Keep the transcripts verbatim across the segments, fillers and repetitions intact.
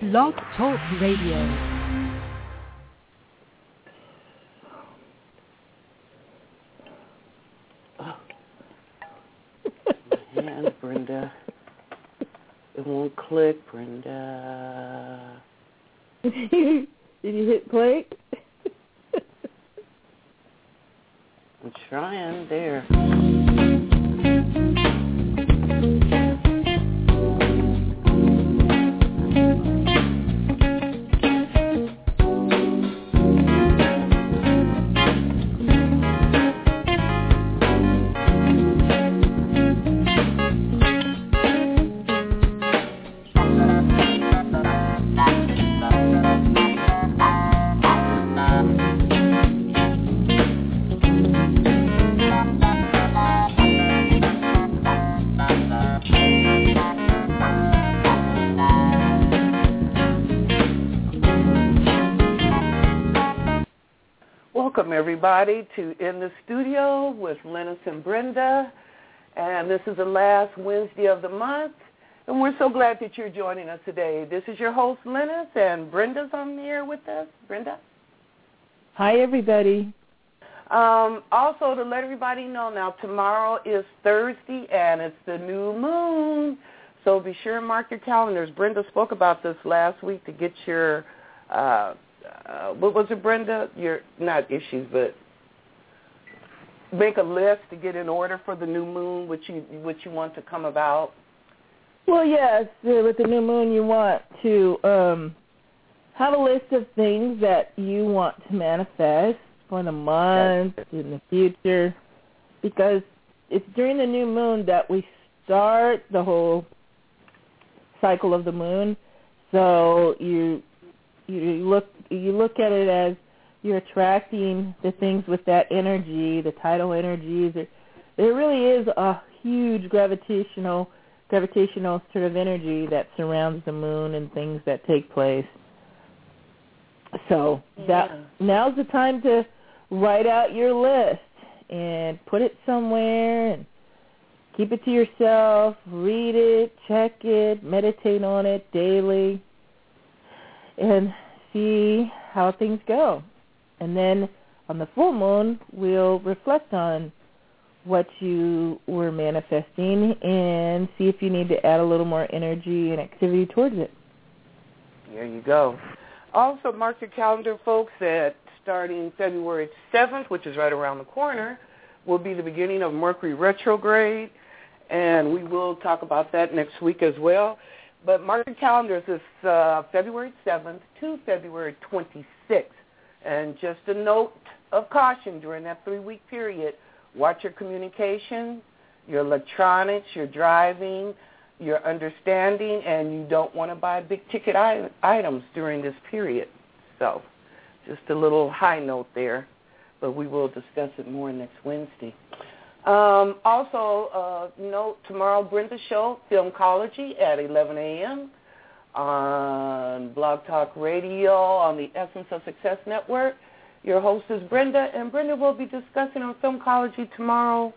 Blog Talk Radio. And Brenda, it won't click, Brenda. Did you hit play? I'm trying there. Welcome, everybody, to In the Studio with Linus and Brenda. And this is the last Wednesday of the month. And we're so glad that you're joining us today. This is your host, Linus, and Brenda's on the air with us. Brenda? Hi, everybody. Um, also, to let everybody know now, tomorrow is Thursday, and it's the new moon. So be sure and mark your calendars. Brenda spoke about this last week to get your... Uh, Uh, what was it, Brenda? Your not issues, but make a list to get in order for the new moon, what you what you want to come about. Well, yes, uh, with the new moon, you want to um, have a list of things that you want to manifest for the month, in the future, because it's during the new moon that we start the whole cycle of the moon. So you you look you look at it as you're attracting the things with that energy, the tidal energies. There, there really is a huge gravitational gravitational sort of energy that surrounds the moon and things that take place. So that yeah. now's the time to write out your list and put it somewhere and keep it to yourself, read it, check it, meditate on it daily, and see how things go. And then on the full moon, we'll reflect on what you were manifesting and see if you need to add a little more energy and activity towards it. There you go. Also, mark your calendar, folks, that starting February seventh, which is right around the corner, will be the beginning of Mercury retrograde, and we will talk about that next week as well. But mark your calendars, it's uh, February seventh to February twenty-sixth. And just a note of caution during that three-week period, watch your communication, your electronics, your driving, your understanding, and you don't want to buy big-ticket I- items during this period. So just a little high note there, but we will discuss it more next Wednesday. Um, also, uh, note tomorrow, Brenda's show, Filmcology, at eleven a.m. on Blog Talk Radio on the Essence of Success Network. Your host is Brenda, and Brenda will be discussing on Filmcology tomorrow.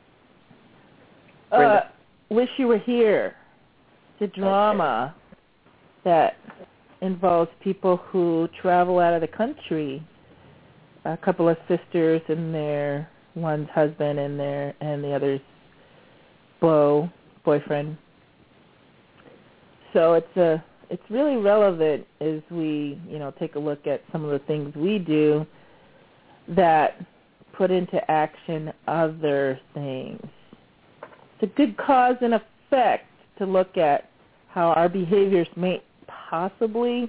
Uh, Wish You Were Here. It's a drama okay. that involves people who travel out of the country. A couple of sisters and their one's husband and their and the other's beau, boyfriend. So it's a it's really relevant as we, you know, take a look at some of the things we do that put into action other things. It's a good cause and effect to look at how our behaviors may possibly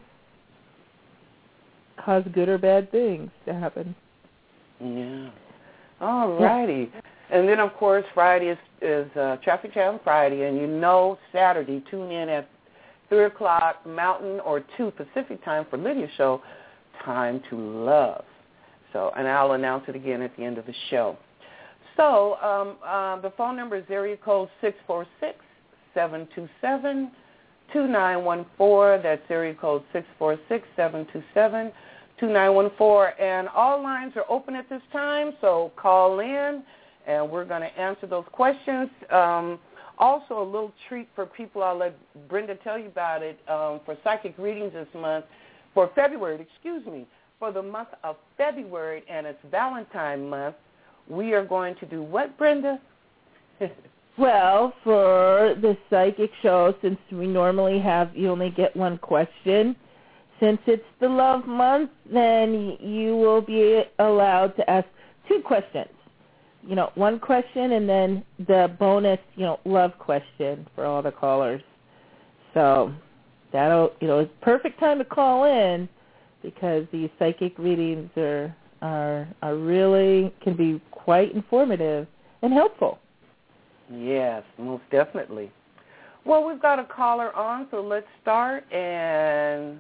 cause good or bad things to happen. Yeah. All righty. And then, of course, Friday is, is uh, Traffic Jam Friday, and you know Saturday, tune in at three o'clock Mountain or two Pacific time for Lydia's show, Time to Love. So, and I'll announce it again at the end of the show. So um, uh, the phone number is area code six four six, seven two seven, two nine one four. That's area code six four six, seven two seven, two nine one four. And all lines are open at this time, so call in, and we're going to answer those questions. Um, Also, a little treat for people, I'll let Brenda tell you about it, um, for psychic readings this month, for February, excuse me, for the month of February, and it's Valentine month, we are going to do what, Brenda? Well, for the psychic show, since we normally have, you only get one question, since it's the love month, then you will be allowed to ask two questions. You know, one question and then the bonus, you know, love question for all the callers. So that'll, you know, it's perfect time to call in because these psychic readings are are are really can be quite informative and helpful. Yes, most definitely. Well, we've got a caller on, so let's start. And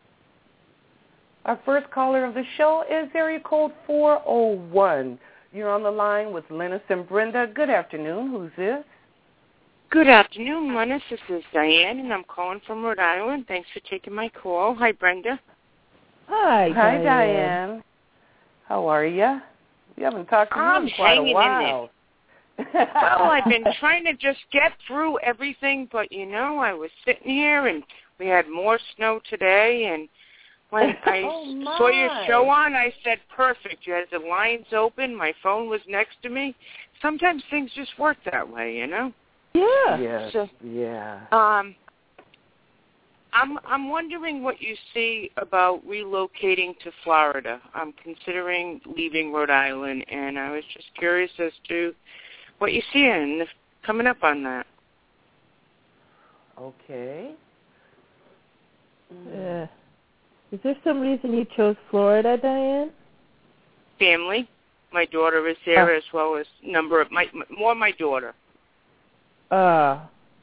our first caller of the show is area code four oh one. You're on the line with Lennis and Brenda. Good afternoon. Who's this? Good afternoon, Lennis. This is Diane, and I'm calling from Rhode Island. Thanks for taking my call. Hi, Brenda. Hi, Hi, Diane. Diane. How are you? We haven't talked to you I'm in quite hanging a while. In there. Well, I've been trying to just get through everything, but, you know, I was sitting here, and we had more snow today, and when I oh saw your show on, I said, perfect. You had the lines open. My phone was next to me. Sometimes things just work that way, you know? Yeah. Yes, so, yeah. Um, I'm I'm wondering what you see about relocating to Florida. I'm considering leaving Rhode Island, and I was just curious as to what you see in coming up on that. Okay. Uh, is there some reason you chose Florida, Diane? Family. My daughter is there, oh. as well as number of my more my daughter. Uh,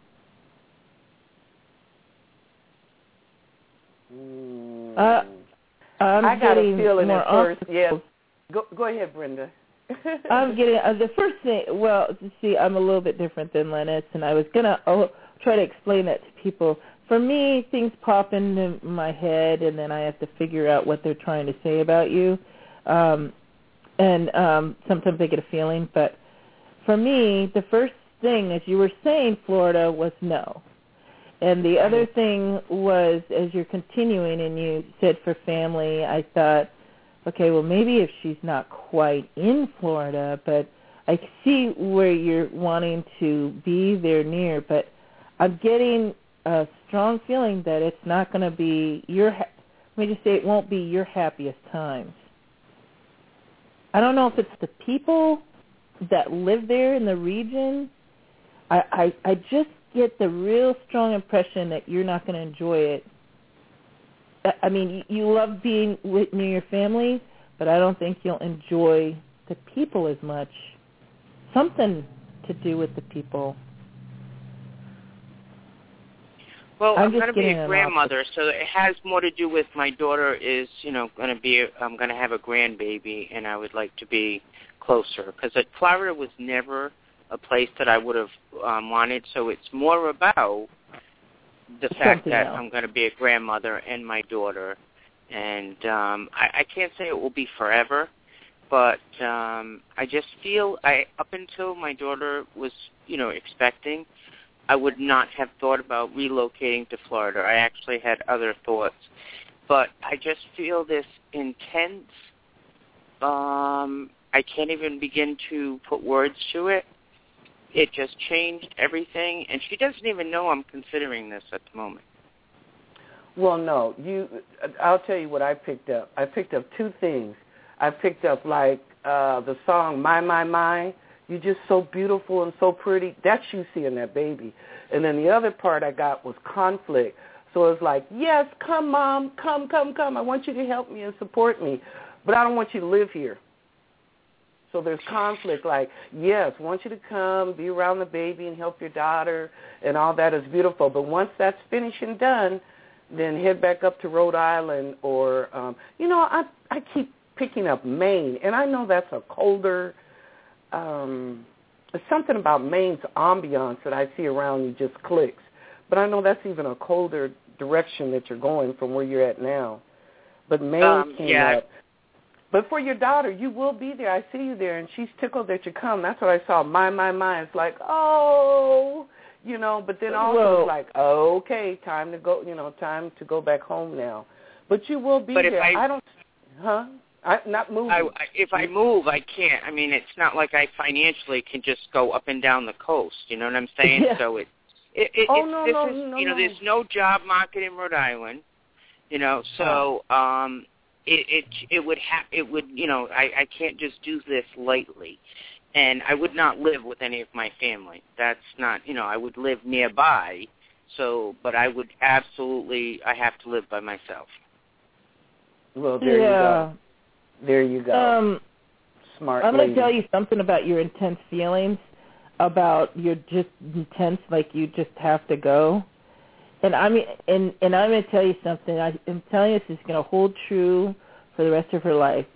Mm. uh, I'm I got a getting feeling more at first. obstacles. Yes. Go, go ahead, Brenda. I'm getting uh, the first thing. Well, you see, I'm a little bit different than Lennis, and I was gonna oh, try to explain that to people. For me, things pop into my head, and then I have to figure out what they're trying to say about you. Um, and um, sometimes I get a feeling, but for me, the first thing, as you were saying, Florida, was no. And the other thing was, as you're continuing and you said for family, I thought, okay, well, maybe if she's not quite in Florida, but I see where you're wanting to be there near, but I'm getting a strong feeling that it's not going to be your, ha- let me just say it won't be your happiest times. I don't know if it's the people that live there in the region. I, I, I just get the real strong impression that you're not going to enjoy it. I mean, you love being with, near your family, but I don't think you'll enjoy the people as much. Something to do with the people. Well, I'm, I'm going to be a grandmother, opposite. so it has more to do with my daughter is, you know, going to be, I'm going to have a grandbaby, and I would like to be closer. Because Florida was never a place that I would have um, wanted, so it's more about the fact Something that else. I'm going to be a grandmother and my daughter. And um, I, I can't say it will be forever, but um, I just feel, I up until my daughter was, you know, expecting, I would not have thought about relocating to Florida. I actually had other thoughts. But I just feel this intense, um, I can't even begin to put words to it. It just changed everything, and she doesn't even know I'm considering this at the moment. Well, no. You. I'll tell you what I picked up. I picked up two things. I picked up, like, uh, the song My, My, My. You're just so beautiful and so pretty. That's you seeing that baby. And then the other part I got was conflict. So it's like, yes, come, Mom, come, come, come. I want you to help me and support me, but I don't want you to live here. So there's conflict, like, yes, I want you to come, be around the baby and help your daughter, and all that is beautiful. But once that's finished and done, then head back up to Rhode Island or, um, you know, I I keep picking up Maine, and I know that's a colder, um, there's something about Maine's ambiance that I see around you just clicks. But I know that's even a colder direction that you're going from where you're at now. But Maine um, came yeah. up. But for your daughter, you will be there. I see you there, and she's tickled that you come. That's what I saw. My, my, my. It's like, oh, you know, but then also well, it's like, oh, okay, time to go, you know, time to go back home now. But you will be but there. If I, I don't, huh? I, not moving. I, if I move, I can't. I mean, it's not like I financially can just go up and down the coast. You know what I'm saying? Yeah. So it, it, it oh, it's, no, this no, is, no, you know, no. there's no job market in Rhode Island. You know, so um, it it it would have it would you know I I can't just do this lightly, and I would not live with any of my family. That's not you know I would live nearby. So, but I would absolutely I have to live by myself. Well, there yeah. you go. There you go. Um, Smart I'm going lady. to tell you something about your intense feelings, about your just intense, like you just have to go. And I'm and and I'm going to tell you something. I, I'm telling you this is going to hold true for the rest of her life.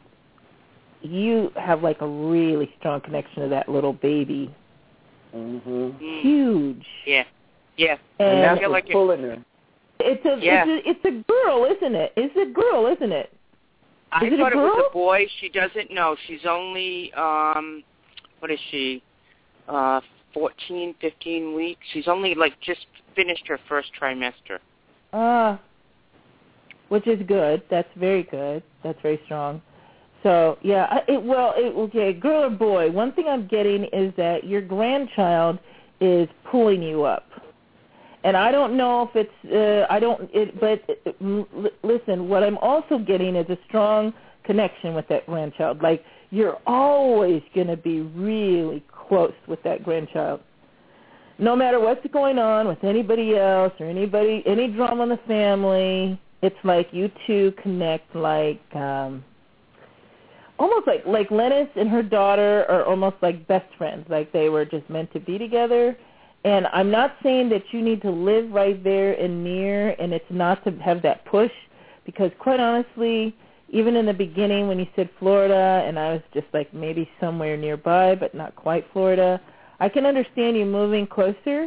You have like a really strong connection to that little baby. Mm-hmm. Huge. Yeah. Yeah. And, and that's what's like pulling her. It's a, yeah. it's a it's a girl, isn't it? It's a girl, isn't it? I is it thought a girl? it was a boy. She doesn't know. She's only um, what is she? Uh, fourteen, fifteen weeks. She's only like just finished her first trimester. Ah, uh, which is good. That's very good. That's very strong. So yeah, I, it, well, it, okay, girl or boy. One thing I'm getting is that your grandchild is pulling you up. And I don't know if it's, uh, I don't, it, but uh, listen, what I'm also getting is a strong connection with that grandchild. Like, you're always going to be really close with that grandchild. No matter what's going on with anybody else or anybody, any drama in the family, it's like you two connect like, um, almost like, like Lennis and her daughter are almost like best friends, like they were just meant to be together. And I'm not saying that you need to live right there and near, and it's not to have that push, because quite honestly, even in the beginning when you said Florida, and I was just like maybe somewhere nearby, but not quite Florida, I can understand you moving closer,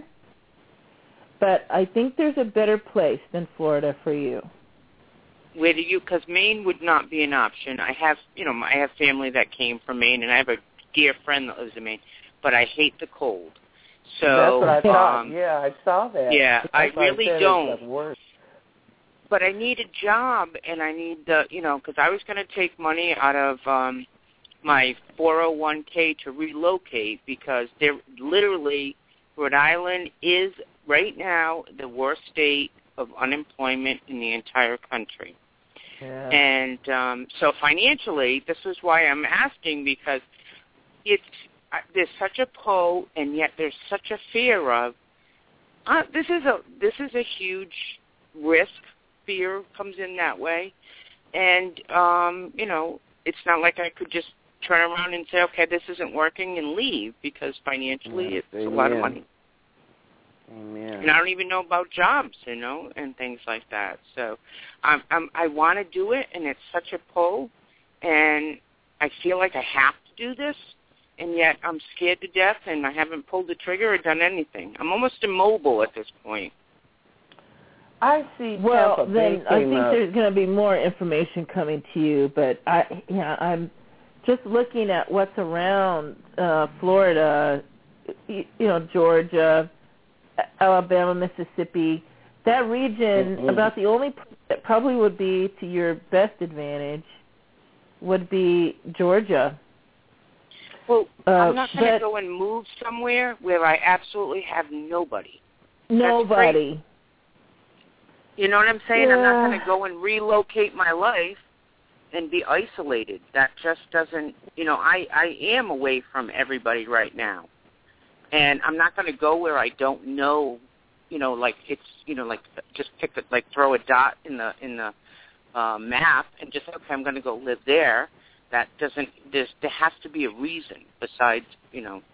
but I think there's a better place than Florida for you. Where do you? Because Maine would not be an option. I have, you know, I have family that came from Maine, and I have a dear friend that lives in Maine, but I hate the cold. So, that's what I thought. Um, yeah, I saw that. Yeah, that's I really I don't. Worse. But I need a job, and I need the, you know, because I was going to take money out of um, my four oh one k to relocate, because they're literally, Rhode Island is right now the worst state of unemployment in the entire country. Yeah. And um, so financially, this is why I'm asking, because it's, there's such a pull, and yet there's such a fear of. Uh, this is a this is a huge risk. Fear comes in that way, and um, you know, it's not like I could just turn around and say, okay, this isn't working, and leave, because financially yes, it's amen. a lot of money. Amen. And I don't even know about jobs, you know, and things like that. So, I'm, I'm, I want to do it, and it's such a pull, and I feel like I have to do this. And yet I'm scared to death, and I haven't pulled the trigger or done anything. I'm almost immobile at this point. I see. Well, Tampa then Bay I came think up. there's going to be more information coming to you. But I, yeah, I'm just looking at what's around uh, Florida, you, you know, Georgia, Alabama, Mississippi. That region, mm-hmm. about the only place that probably would be to your best advantage would be Georgia. Well, uh, I'm not going to but, go and move somewhere where I absolutely have nobody. Nobody. You know what I'm saying? Yeah. I'm not going to go and relocate my life and be isolated. That just doesn't, you know, I, I am away from everybody right now. And I'm not going to go where I don't know, you know, like it's, you know, like just pick it, like throw a dot in the in the uh, map and just, okay, I'm going to go live there. That doesn't, there's, there has to be a reason besides, you know.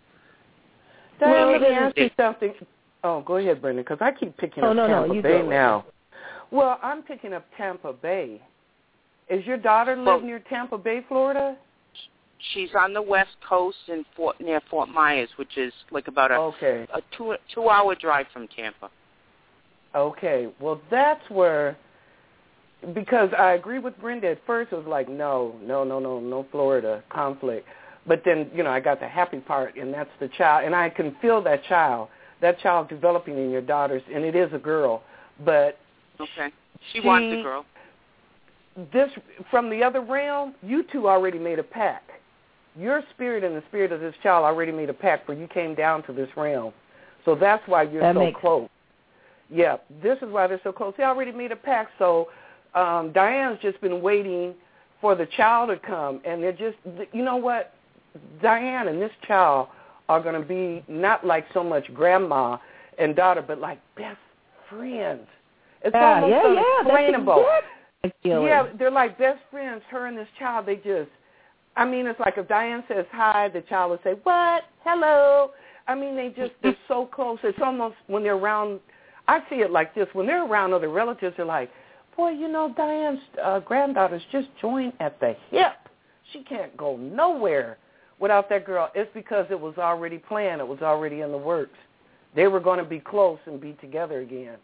Diane, Well, let me then- ask you something. Oh, go ahead, Brenda, because I keep picking Oh, up no, no, Tampa you Bay go. now. Well, I'm picking up Tampa Bay. Is your daughter live Well- near Tampa Bay, Florida? She's on the west coast in Fort, near Fort Myers, which is like about a, Okay. a two, two-hour drive from Tampa. Okay. Well, that's where, because I agree with Brenda. At first it was like, no, no, no, no, no Florida conflict. But then, you know, I got the happy part, and that's the child. And I can feel that child. that child developing in your daughters, and it is a girl. But okay, she, she wants a girl. This from the other realm, you two already made a pact. Your spirit and the spirit of this child already made a pact where you came down to this realm. So that's why you're that so makes close. Yeah, this is why they're so close. They already made a pact. So um, Diane's just been waiting for the child to come, and they're just, you know what? Diane and this child are going to be not like so much grandma and daughter, but like best friends. It's yeah, almost yeah, unexplainable. Yeah, exactly. Yeah, they're like best friends, her and this child. They just, I mean, it's like if Diane says hi, the child will say, what? Hello. I mean, they just, they're so close. It's almost when they're around, I see it like this. When they're around other relatives, they're like, boy, you know, Diane's uh, granddaughter's just joined at the hip. She can't go nowhere without that girl. It's because it was already planned. It was already in the works. They were going to be close and be together again.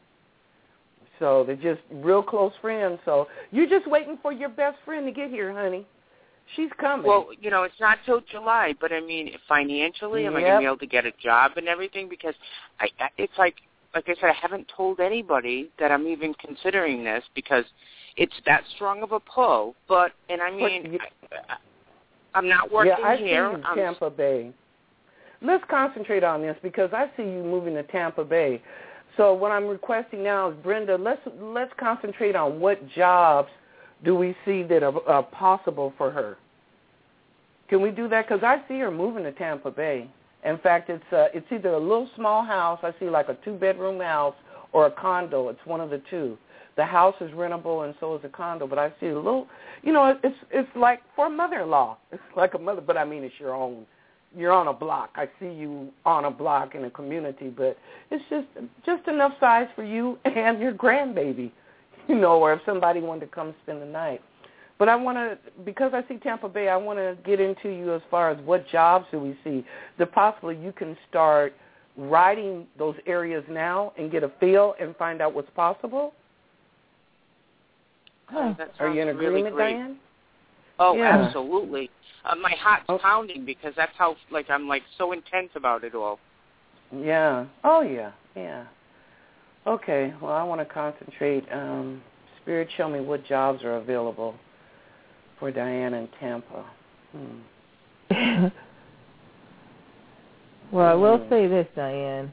So they're just real close friends. So you're just waiting for your best friend to get here, honey. She's coming. Well, you know, it's not till July, but I mean, financially, am Yep. I going to be able to get a job and everything? Because I, it's like, like I said, I haven't told anybody that I'm even considering this because it's that strong of a pull. But, and I mean, but, I, I, I'm not working yeah, I here. see you, Tampa Bay. Let's concentrate on this because I see you moving to Tampa Bay. So what I'm requesting now is, Brenda, let's let's concentrate on what jobs do we see that are, are possible for her. Can we do that? Because I see her moving to Tampa Bay. In fact, it's uh, it's either a little small house. I see like a two-bedroom house or a condo. It's one of the two. The house is rentable and so is the condo. But I see a little, you know, it's it's like for a mother-in-law. It's like a mother, but I mean it's your own. You're on a block. I see you on a block in a community, but it's just just enough size for you and your grandbaby, you know, or if somebody wanted to come spend the night. But I want to, because I see Tampa Bay, I want to get into you as far as what jobs do we see that possibly you can start writing those areas now and get a feel and find out what's possible. Oh, that Are you in really agreement, great. Diane? Oh, Yeah. absolutely. Uh, my heart's oh. pounding because that's how, like, I'm, like, so intense about it all. Yeah. Oh, yeah. Yeah. Okay. Well, I want to concentrate. Um, Spirit, show me what jobs are available for Diane in Tampa. Hmm. Well, I will Hmm. say this, Diane.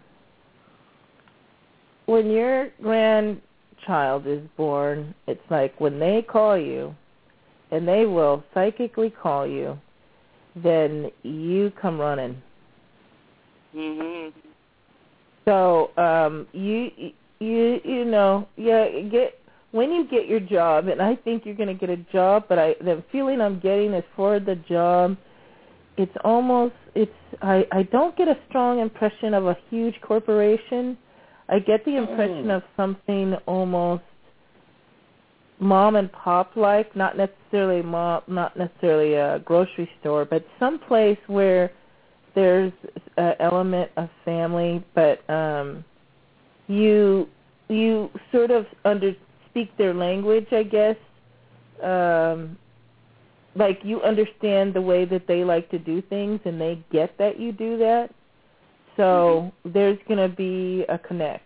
When your grandchild is born, it's like when they call you, and they will psychically call you, then you come running. Mhm. So um, you you you know yeah get when you get your job, and I think you're going to get a job, but I the feeling I'm getting is for the job. It's almost it's I I don't get a strong impression of a huge corporation. I get the impression Mm. of something almost mom and pop like, not necessarily mom, not necessarily a grocery store, but someplace where there's an element of family, but um, you you sort of under speak their language, I guess. Um, like you understand the way that they like to do things, and they get that you do that. So mm-hmm. there's going to be a connect.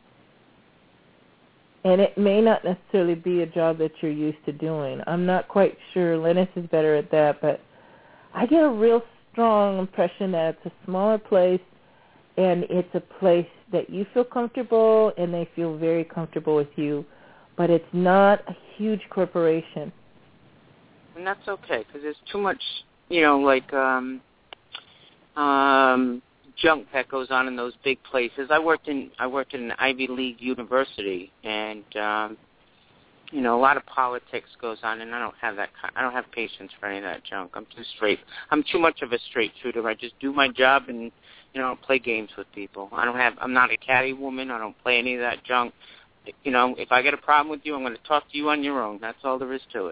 And it may not necessarily be a job that you're used to doing. I'm not quite sure. Lennis is better at that, but I get a real strong impression that it's a smaller place, and it's a place that you feel comfortable, and they feel very comfortable with you, but it's not a huge corporation. And that's okay, because there's too much, you know, like um, um, junk that goes on in those big places. I worked in I worked in an Ivy League university, and um, you know, a lot of politics goes on, and I don't have that. I don't have patience for any of that junk. I'm too straight. I'm too much of a straight shooter. I just do my job, and you know, I don't play games with people. I don't have. I'm not a catty woman. I don't play any of that junk. You know, if I get a problem with you, I'm going to talk to you on your own. That's all there is to it.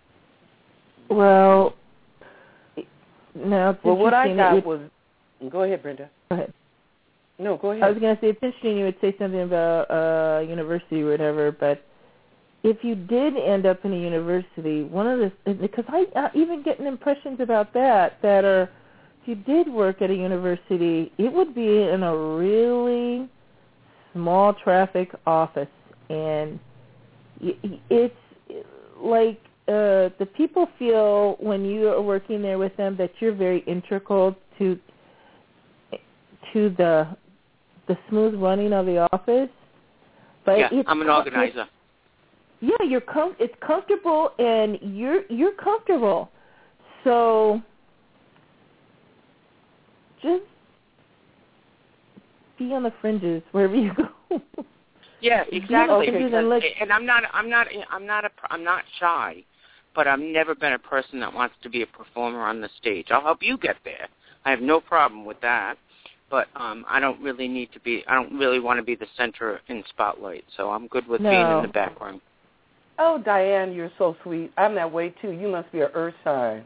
Well, now it's well, what I got would, was. Go ahead, Brenda. Go ahead. No, go ahead. I was going to say it's interesting you would say something about uh, university or whatever, but if you did end up in a university, one of the because I uh, even getting impressions about that that are if you did work at a university, it would be in a really small traffic office, and it's like uh, the people feel when you are working there with them that you're very integral to to the the smooth running of the office. But yeah, it's, I'm an organizer. Yeah, you're com- it's comfortable, and you're you're comfortable. So just be on the fringes wherever you go. Yeah, exactly. Okay. Because, and I'm not, I'm not, I'm not a, I'm not shy, but I've never been a person that wants to be a performer on the stage. I'll help you get there. I have no problem with that, but um, I don't really need to be. I don't really want to be the center in spotlight. So I'm good with no. being in the background. Oh, Diane, you're so sweet. I'm that way too. You must be an earth sign.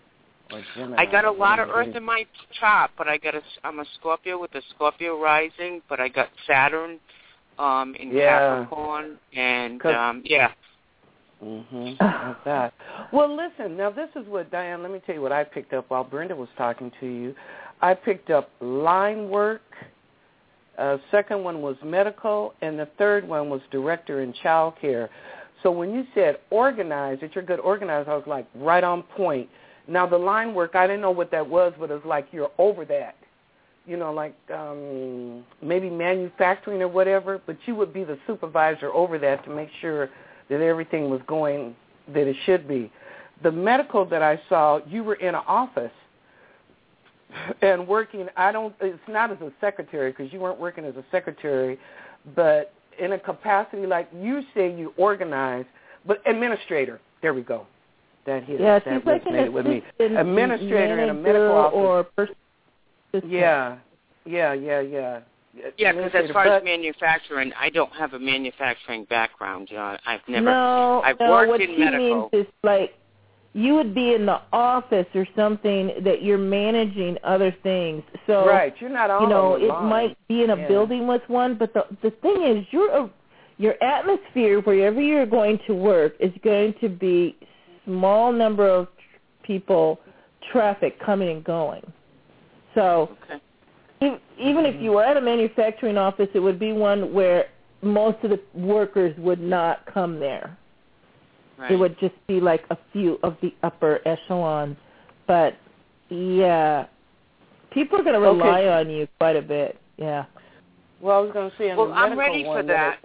I got a lot of earth in my chart, but I got a, I'm a Scorpio with a Scorpio rising, but I got Saturn um, in yeah. Capricorn, and um, yeah. Mhm. Like that. Well, listen. Now, this is what Diane. Let me tell you what I picked up while Brenda was talking to you. I picked up line work. Uh, second one was medical, and the third one was director in child care. So when you said organize, that you're a good organizer, I was like right on point. Now, the line work, I didn't know what that was, but it was like you're over that. You know, like um, maybe manufacturing or whatever, but you would be the supervisor over that to make sure that everything was going that it should be. The medical that I saw, you were in an office and working, I don't, it's not as a secretary because you weren't working as a secretary, but in a capacity like you say you organize, but administrator, there we go. That hit yeah, it. That she's like an with me. assistant Administrator in a medical office. Or person yeah, yeah, yeah, yeah. Yeah, because as far as manufacturing, I don't have a manufacturing background. You know, I've never. No, I've no. worked What in she medical. means is like you would be in the office or something that you're managing other things. So right, you're not on you know the it line. might be in a yeah. building with one, but the the thing is you're a, your atmosphere wherever you're going to work is going to be small number of people, traffic coming and going. So. Okay. Even if you were at a manufacturing office, it would be one where most of the workers would not come there. Right. It would just be like a few of the upper echelon. But, yeah, people are going to rely okay. on you quite a bit. Yeah. Well, I was going to say, in well, the I'm medical ready one, for that.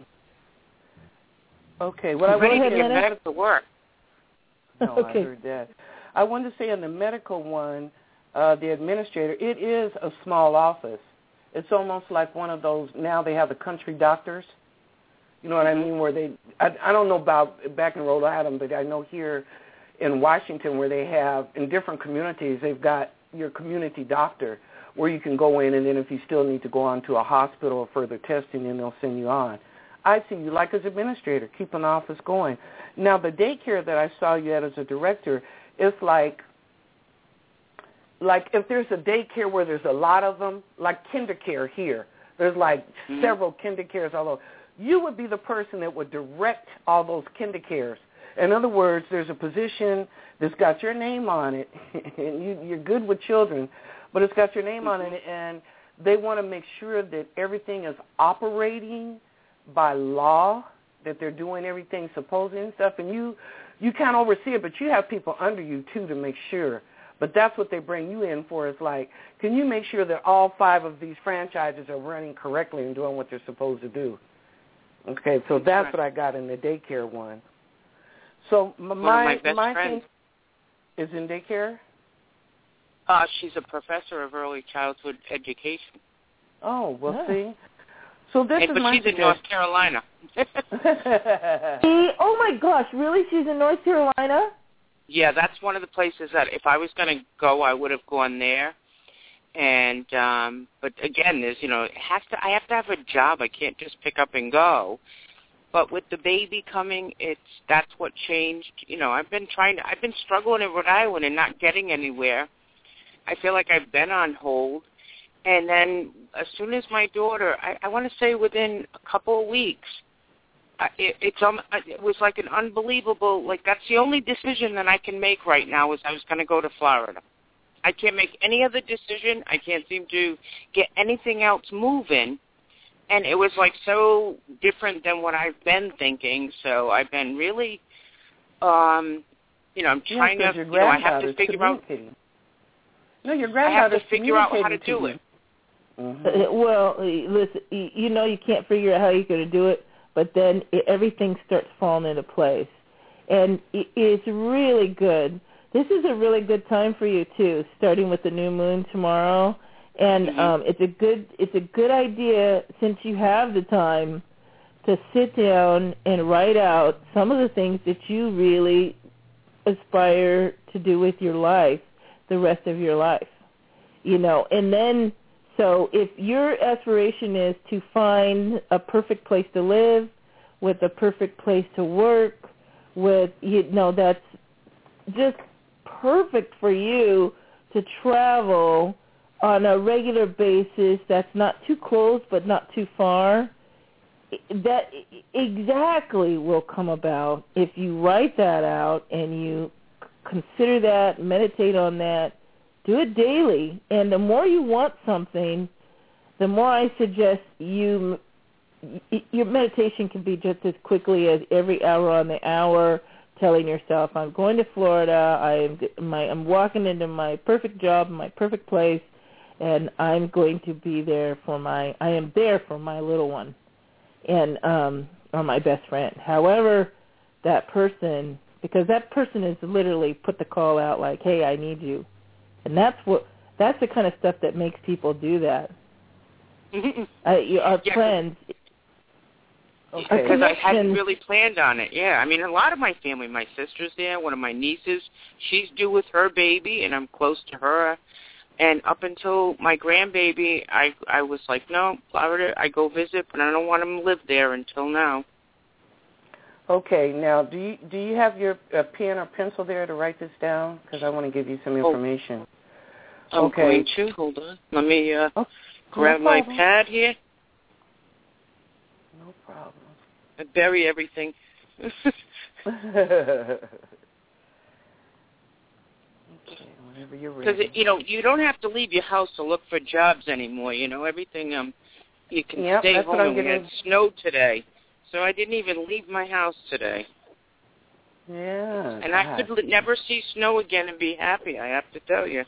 It, okay, what I'm I ready wanted to to get back to work. No, okay. I heard that. I wanted to say in the medical one, uh, the administrator, it is a small office. It's almost like one of those, now they have the country doctors, you know what mm-hmm. I mean, where they, I, I don't know about back in Rhode Island, but I know here in Washington where they have, in different communities, they've got your community doctor where you can go in, and then if you still need to go on to a hospital or further testing, then they'll send you on. I see you like as administrator, keep an office going. Now, the daycare that I saw you at as a director, it's like, like if there's a daycare where there's a lot of them, like KinderCare here, there's like mm-hmm. several KinderCares all over. You would be the person that would direct all those KinderCares. In other words, there's a position that's got your name on it, and you, you're good with children, but it's got your name mm-hmm. on it, and they want to make sure that everything is operating by law, that they're doing everything supposedly and stuff, and you, you kind of oversee it, but you have people under you, too, to make sure. But that's what they bring you in for is like, can you make sure that all five of these franchises are running correctly and doing what they're supposed to do? Okay, so that's what I got in the daycare one. So my, one of my best my friends thing is in daycare? Uh, she's a professor of early childhood education. Oh, well, yeah. see. So this hey, is but my she's suggestion. in North Carolina. See, oh, my gosh, really? She's in North Carolina? Yeah, that's one of the places that if I was going to go, I would have gone there. And um, but again, there's you know, it has to. I have to have a job. I can't just pick up and go. But with the baby coming, it's that's what changed. You know, I've been trying. To, I've been struggling in Rhode Island and not getting anywhere. I feel like I've been on hold. And then as soon as my daughter, I, I want to say within a couple of weeks, uh, it, it's um, it was like an unbelievable. Like that's the only decision that I can make right now is I was going to go to Florida. I can't make any other decision. I can't seem to get anything else moving. And it was like so different than what I've been thinking. So I've been really, um, you know, I'm trying yeah, to, you know, I have to figure out. No, your I have granddaughter's to figure out how to to do you. it. Mm-hmm. Uh, well, listen, you know you can't figure out how you're going to do it, but then it, everything starts falling into place. And it, it's really good. This is a really good time for you, too, starting with the new moon tomorrow. And mm-hmm. um, it's a good it's a good idea, since you have the time, to sit down and write out some of the things that you really aspire to do with your life the rest of your life. You know, and then, so if your aspiration is to find a perfect place to live, with a perfect place to work, with, you know, that's just perfect for you to travel on a regular basis, that's not too close but not too far, that exactly will come about if you write that out and you consider that, meditate on that, do it daily. And the more you want something, the more I suggest you, your meditation can be just as quickly as every hour on the hour, telling yourself, I'm going to Florida, I am my, I'm walking into my perfect job, my perfect place, and I'm going to be there for my, I am there for my little one, and um, or my best friend. However, that person, because that person has literally put the call out like, hey, I need you. And that's what, that's the kind of stuff that makes people do that. uh, you, our yeah, friends. Okay. Because I hadn't really planned on it. Yeah, I mean, a lot of my family, my sister's there, one of my nieces, she's due with her baby, and I'm close to her. And up until my grandbaby, I I was like, no, Florida, I go visit, but I don't want him to live there until now. Okay, now, do you do you have your uh, pen or pencil there to write this down? Because I want to give you some information. Oh, okay. I'm going to. Hold on. Let me uh, oh, grab no my pad here. No problem. I bury everything. Okay, whenever you're ready. Because, you know, you don't have to leave your house to look for jobs anymore. You know, everything, um, you can yep, stay that's home. What I'm and getting... we had snow today, so I didn't even leave my house today. Yeah. And God. I could li- never see snow again and be happy, I have to tell you.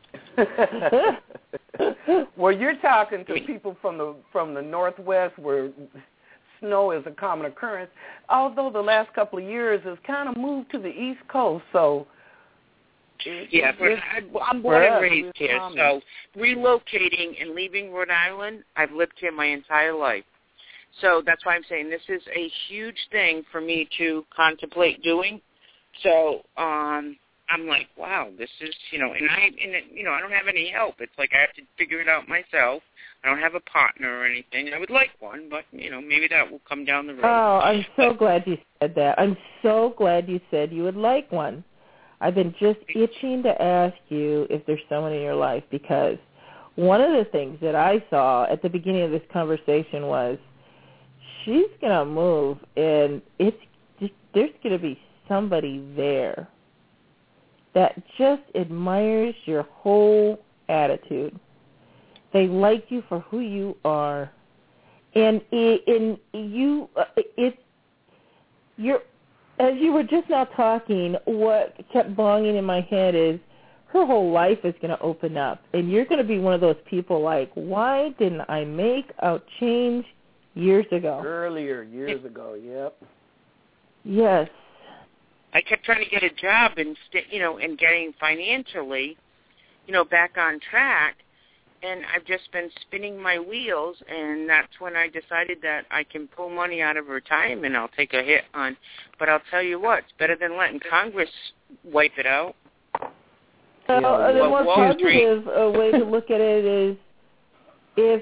Well, you're talking to people from the from the Northwest where snow is a common occurrence, although the last couple of years has kind of moved to the East Coast, so... Yeah, but I, I'm born and raised here, so relocating and leaving Rhode Island, I've lived here my entire life. So that's why I'm saying this is a huge thing for me to contemplate doing. So um, I'm like, wow, this is, you know, and I, and it, you know, I don't have any help. It's like I have to figure it out myself. I don't have a partner or anything. I would like one, but, you know, maybe that will come down the road. Oh, I'm so but, glad you said that. I'm so glad you said you would like one. I've been just itching to ask you if there's someone in your life, because one of the things that I saw at the beginning of this conversation was she's going to move, and it's just, there's going to be somebody there that just admires your whole attitude. They like you for who you are, and in you, it's you're. As you were just now talking, what kept bonging in my head is her whole life is going to open up, and you're going to be one of those people like, why didn't I make a change years ago? Earlier, years ago, yep. Yes. I kept trying to get a job and, st- you know, and getting financially, you know, back on track, and I've just been spinning my wheels, and that's when I decided that I can pull money out of retirement. I'll take a hit on, but I'll tell you what, it's better than letting Congress wipe it out. So uh, the Well, more Wall positive uh, way to look at it is if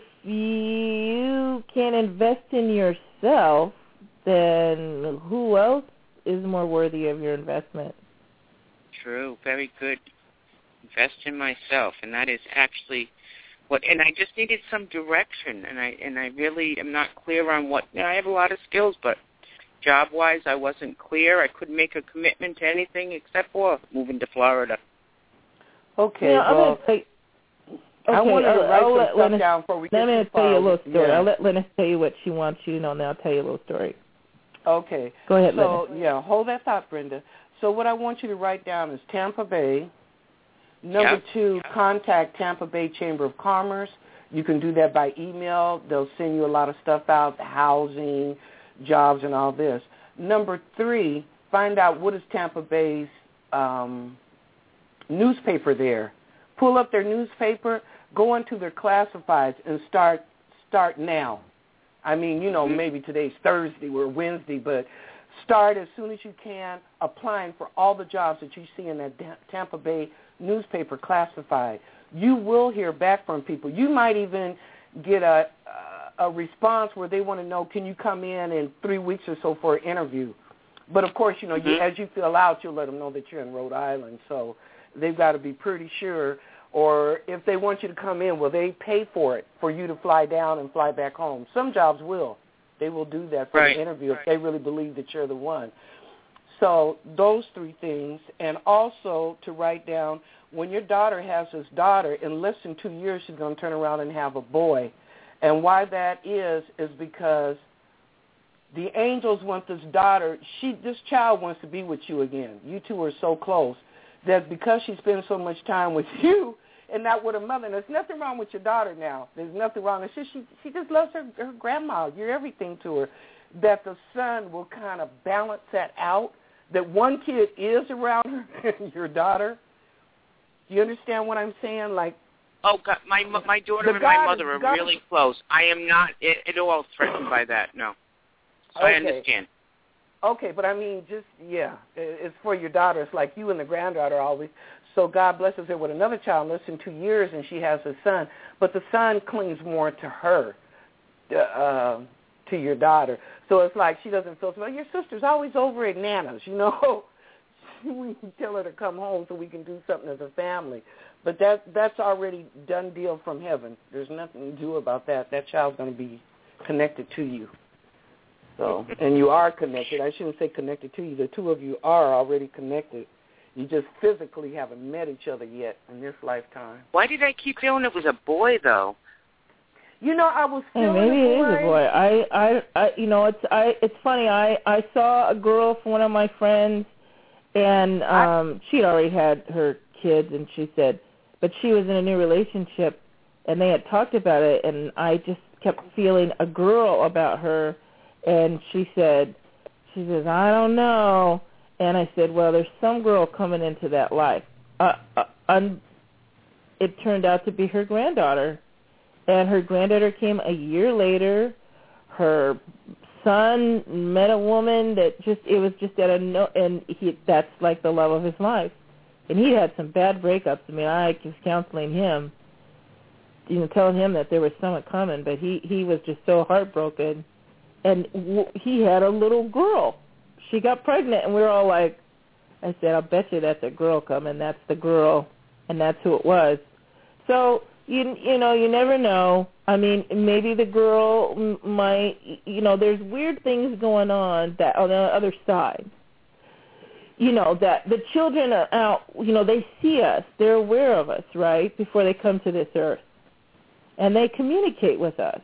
you can invest in yourself, then who else is more worthy of your investment? True, very good. Invest in myself, and that is actually what. And I just needed some direction, and I and I really am not clear on what. You know, I have a lot of skills, but job-wise, I wasn't clear. I couldn't make a commitment to anything except for moving to Florida. Okay, you know, I'm well, gonna take, okay, I wanted to I'll, write I'll some let stuff Lennis, down before we let get me too tell you a far. little story. Yeah. I'll let Lennis tell you what she wants you to know, and then I'll tell you a little story. Okay. Go ahead, So, Lennis. yeah, hold that thought, Brenda. So what I want you to write down is Tampa Bay. Number Yep. two, contact Tampa Bay Chamber of Commerce. You can do that by email. They'll send you a lot of stuff out, housing, jobs, and all this. Number three, find out what is Tampa Bay's um, newspaper there. Pull up their newspaper, go into their classifieds, and start start now. I mean, you know, Mm-hmm. maybe today's Thursday or Wednesday, but start as soon as you can applying for all the jobs that you see in that Tampa Bay newspaper classified. You will hear back from people. You might even get a a response where they want to know, can you come in in three weeks or so for an interview? But, of course, you know, Mm-hmm. you, as you fill out, you'll let them know that you're in Rhode Island. So they've got to be pretty sure. Or if they want you to come in, will they pay for it for you to fly down and fly back home? Some jobs will. They will do that for Right. the interview if they really believe that you're the one. So those three things. And also to write down, when your daughter has this daughter, in less than two years she's going to turn around and have a boy. And why that is is because the angels want this daughter, she, this child wants to be with you again. You two are so close that because she spends so much time with you and not with her mother, and there's nothing wrong with your daughter now. There's nothing wrong. It's just she, she just loves her, her grandma. You're everything to her. That the son will kind of balance that out, that one kid is around her, your daughter. Do you understand what I'm saying? Like, Oh, God, my my daughter The and my God mother is- are God really is- close. I am not at, at all threatened by that, no. So I Okay. understand. Okay, but I mean, just, yeah, it- it's for your daughter. It's like you and the granddaughter always. So God blesses her with another child less than two years, and she has a son. But the son clings more to her, uh, to your daughter. So it's like she doesn't feel, well, your sister's always over at Nana's, you know. We can tell her to come home so we can do something as a family. But that that's already done deal from heaven. There's nothing to do about that. That child's going to be connected to you. So, and you are connected. I shouldn't say connected to you. The two of you are already connected. You just physically haven't met each other yet in this lifetime. Why did I keep feeling it was a boy, though? You know, I was Hey, still maybe in it a is a boy. I, I, I, you know, it's, I, it's funny. I, I saw a girl from one of my friends, and um, she'd already had her kids, and she said, but she was in a new relationship, and they had talked about it, and I just kept feeling a girl about her, and she said, she says, I don't know, and I said, well, there's some girl coming into that life. Uh, uh, un- it turned out to be her granddaughter, and her granddaughter came a year later. Her son met a woman that just, it was just at a no, and he, that's like the love of his life. And he had some bad breakups. I mean, I was counseling him, you know, telling him that there was someone coming, but he, he was just so heartbroken. And w- he had a little girl. She got pregnant, and we were all like, I said, I'll bet you that's a girl coming. That's the girl, and that's who it was. So, you you know, you never know. I mean, maybe the girl m- might, you know, there's weird things going on that on the other side. You know, that the children are out, you know, they see us. They're aware of us, right, before they come to this earth. And they communicate with us.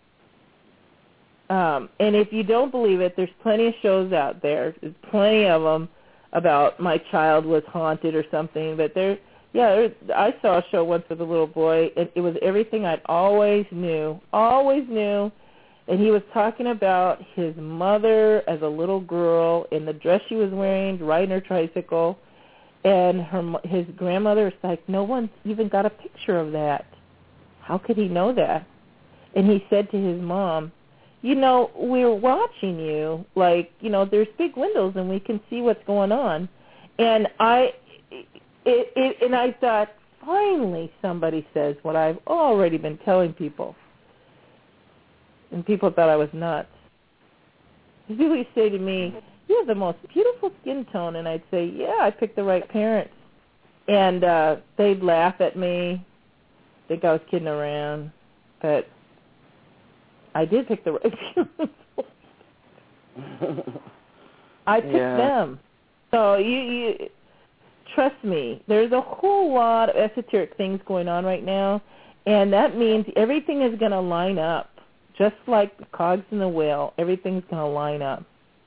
Um, and if you don't believe it, there's plenty of shows out there. There's plenty of them about my child was haunted or something. But there, yeah, there, I saw a show once with a little boy. And it was everything I'd always knew, always knew. And he was talking about his mother as a little girl in the dress she was wearing, riding her tricycle. And her his grandmother was like, no one's even got a picture of that. How could he know that? And he said to his mom, you know, we're watching you. Like, you know, there's big windows and we can see what's going on. And I, it, it, and I thought, finally somebody says what I've already been telling people. And people thought I was nuts. People would say to me, you have the most beautiful skin tone. And I'd say, yeah, I picked the right parents. And uh, they'd laugh at me, think I was kidding around. But I did pick the right parents. I picked Yeah. them. So you, you, trust me, there's a whole lot of esoteric things going on right now, and that means everything is going to line up. Just like the cogs in the wheel, everything's going to line up.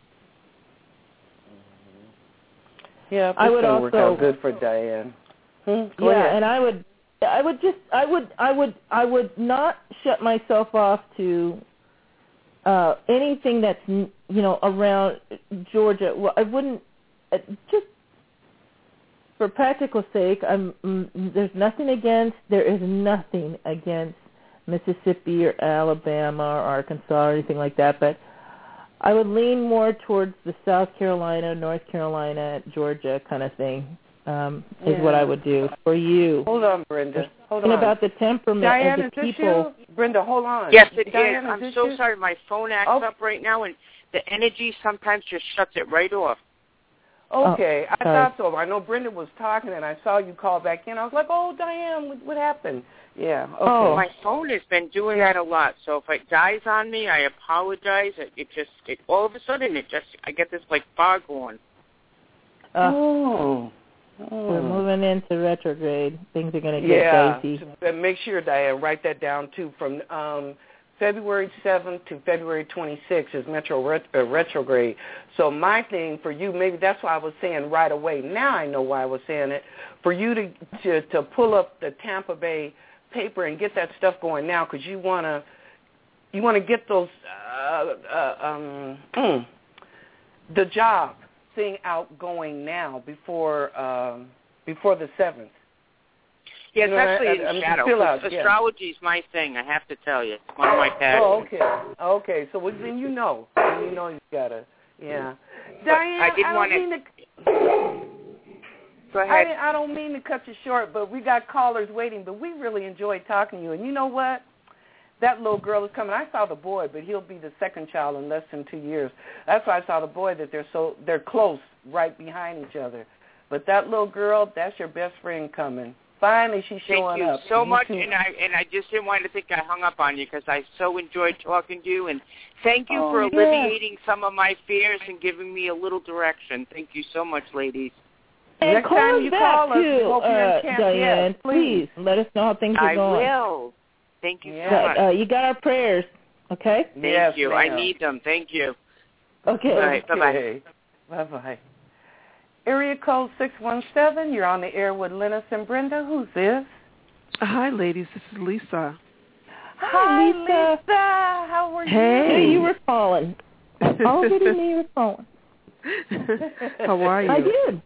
Yeah, I would also work out good for Diane. Hmm? Go yeah, ahead. and I would, I would just, I would, I would, I would not shut myself off to uh, anything that's, you know, around Georgia. Well, I wouldn't uh, just for practical sake. I'm. Mm, there's nothing against. There is nothing against Mississippi or Alabama or Arkansas or anything like that, but I would lean more towards the South Carolina, North Carolina, Georgia kind of thing. Um, is Yeah. what I would do for you. Hold on, Brenda. Hold and on. about the temperament Diane, of is the this people. you? Brenda, hold on. Yes, it Diane, is. I'm this so you? sorry. My phone acts Oh. up right now, and the energy sometimes just shuts it right off. Okay, Oh, I sorry. thought so. I know Brenda was talking, and I saw you call back in. I was like, oh, Diane, what, what happened? Yeah, okay. Oh. My phone has been doing that a lot, so if it dies on me, I apologize. It, it just, it, all of a sudden, it just, I get this, like, fog on. Uh, oh. We're moving into retrograde. Things are going to get Yeah, dicey. so make sure, Diane, write that down, too. From um, February seventh to February twenty-sixth is Metro ret- uh, retrograde. So my thing for you, maybe that's why I was saying right away. Now I know why I was saying it. For you to to, to pull up the Tampa Bay paper and get that stuff going now, because you want to you want to get those uh, uh, um, mm, the job thing out going now before um, before the seventh. Yeah, You it's know, actually I- in I- I'm shadow. still out, Ast- yeah. Astrology is my thing, I have to tell you. It's one of my passions. Oh, okay. Okay, so then you know. Then you know you gotta. Yeah. Diane, I didn't don't wanna- mean to. Go I, ahead. didn't- I don't mean to cut you short, but we got callers waiting. But we really enjoyed talking to you. And you know what? That little girl is coming. I saw the boy, but he'll be the second child in less than two years. That's why I saw the boy, that they're so they're close, right behind each other. But that little girl, that's your best friend coming. Finally, she's showing Thank you up. so You much, two- and I and I just didn't want to think I hung up on you because I so enjoyed talking to you, and thank you Oh, for yes. alleviating some of my fears and giving me a little direction. Thank you so much, ladies. And Next call time us you back call us, we too, hope you're in uh, camp. Diane. Yes, please. please let us know how things are I going. will. Thank you Yeah. so much. But, uh, you got our prayers, okay? Thank Yes, you. I ma'am. need them. Thank you. Okay. All right. Bye-bye. Okay. Bye-bye. Area code six one seven, you're on the air with Lennis and Brenda. Who's this? Hi, ladies. This is Lisa. Hi, Lisa. Lisa. How are Hey. Hey, you were calling. I already knew you were calling. How are you? I did.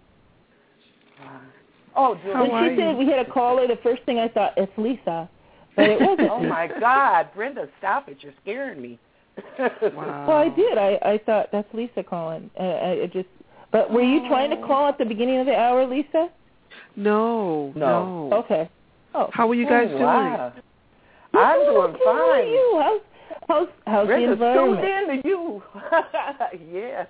Oh, Julie. How When are she said you? we had a caller, the first thing I thought, it's Lisa. But it wasn't. Oh, my God. Brenda, stop it. You're scaring me. Wow. Well, I did. I, I thought, that's Lisa calling. Uh, I, it just. But were you trying to call at the beginning of the hour, Lisa? No, No. no. Okay. Oh. How are you guys Oh, doing? wow. I'm doing How are fine. you? How's, how's, how's the Brenda's environment? tuned in to you. Yes.